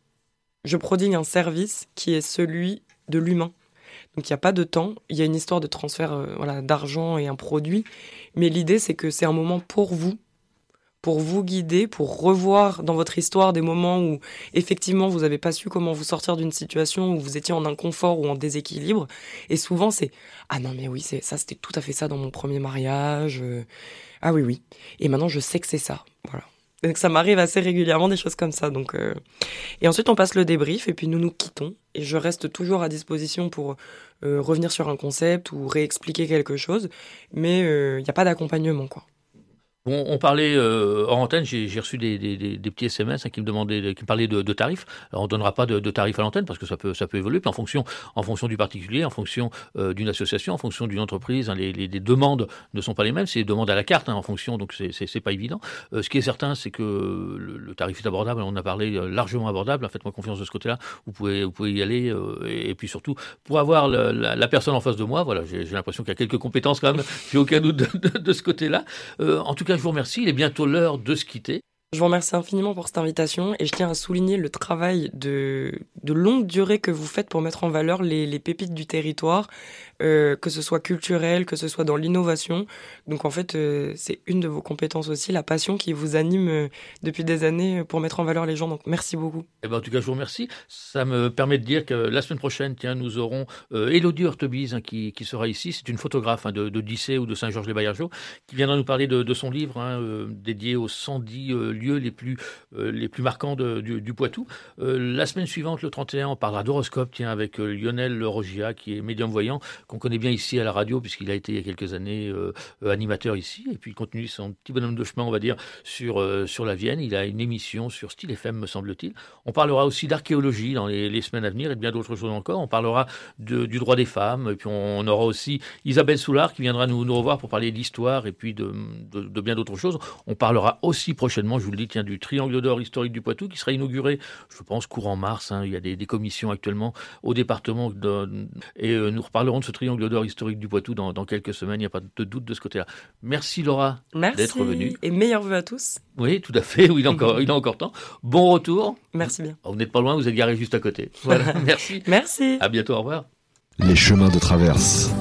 je prodigue un service qui est celui de l'humain. Donc il n'y a pas de temps, il y a une histoire de transfert euh, voilà, d'argent et un produit, mais l'idée c'est que c'est un moment pour vous, pour vous guider, pour revoir dans votre histoire des moments où effectivement vous n'avez pas su comment vous sortir d'une situation où vous étiez en inconfort ou en déséquilibre. Et souvent c'est « Ah non mais oui, c'est, ça c'était tout à fait ça dans mon premier mariage. Euh, ah oui, oui. Et maintenant je sais que c'est ça. » Voilà. Donc ça m'arrive assez régulièrement des choses comme ça. Donc euh... Et ensuite on passe le débrief et puis nous nous quittons. Et je reste toujours à disposition pour euh, revenir sur un concept ou réexpliquer quelque chose. Mais il euh, n'y a pas d'accompagnement, quoi. Bon, on parlait euh, hors antenne, j'ai, j'ai reçu des, des, des petits S M S hein, qui me demandaient, qui me parlaient de, de tarifs. Alors, on ne donnera pas de, de tarifs à l'antenne parce que ça peut, ça peut évoluer. Puis en fonction, en fonction du particulier, en fonction euh, d'une association, en fonction d'une entreprise, hein, les, les, les demandes ne sont pas les mêmes. C'est des demandes à la carte hein, en fonction, donc c'est, c'est, c'est pas évident. Euh, ce qui est certain, c'est que le, le tarif est abordable. On en a parlé euh, largement abordable. Faites-moi confiance de ce côté-là. Vous pouvez, vous pouvez y aller. Euh, et, et puis surtout, pour avoir le, la, la personne en face de moi, voilà, j'ai, j'ai l'impression qu'il y a quelques compétences quand même. J'ai aucun doute de, de, de ce côté-là. Euh, en tout cas, je vous remercie. Il est bientôt l'heure de se quitter. Je vous remercie infiniment pour cette invitation et je tiens à souligner le travail de, de longue durée que vous faites pour mettre en valeur les, les pépites du territoire, euh, que ce soit culturel, que ce soit dans l'innovation. Donc en fait, euh, c'est une de vos compétences aussi, la passion qui vous anime euh, depuis des années pour mettre en valeur les gens. Donc merci beaucoup. Eh ben, en tout cas, je vous remercie. Ça me permet de dire que la semaine prochaine, tiens, nous aurons euh, Élodie Hurtebise hein, qui, qui sera ici. C'est une photographe hein, de, de Dissay ou de Saint-Georges-les-Baillargeaux qui viendra nous parler de, de son livre hein, euh, dédié aux cent dix euh, lieux les plus, euh, les plus marquants de, du, du Poitou. Euh, la semaine suivante, le trente et un, on parlera d'horoscope, tiens, avec euh, Lionel Rogia, qui est médium voyant, qu'on connaît bien ici à la radio, puisqu'il a été il y a quelques années euh, animateur ici, et puis il continue son petit bonhomme de chemin, on va dire, sur, euh, sur la Vienne. Il a une émission sur Style F M, me semble-t-il. On parlera aussi d'archéologie dans les, les semaines à venir, et de bien d'autres choses encore. On parlera de, du droit des femmes, et puis on, on aura aussi Isabelle Soulard, qui viendra nous, nous revoir pour parler d'histoire, et puis de, de, de bien d'autres choses. On parlera aussi prochainement, je vous le dis, tiens, du Triangle d'or historique du Poitou qui sera inauguré, je pense, courant mars. Hein, il y a des, des commissions actuellement au département de, et euh, nous reparlerons de ce Triangle d'or historique du Poitou dans, dans quelques semaines. Il n'y a pas de doute de ce côté-là. Merci Laura Merci. d'être venue. Et meilleurs vœux à tous. Oui, tout à fait. Oui, il, a encore, il a encore temps. Bon retour. Merci bien. Vous n'êtes pas loin, vous êtes garé juste à côté. Voilà. Merci. Merci. À bientôt. Au revoir. Les chemins de traverse.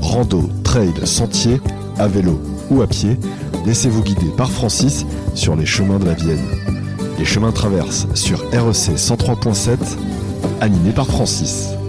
rando, trail, sentier, à vélo ou à pied, laissez-vous guider par Francis sur les chemins de la Vienne. Les chemins traversent sur R E C cent trois point sept, animé par Francis.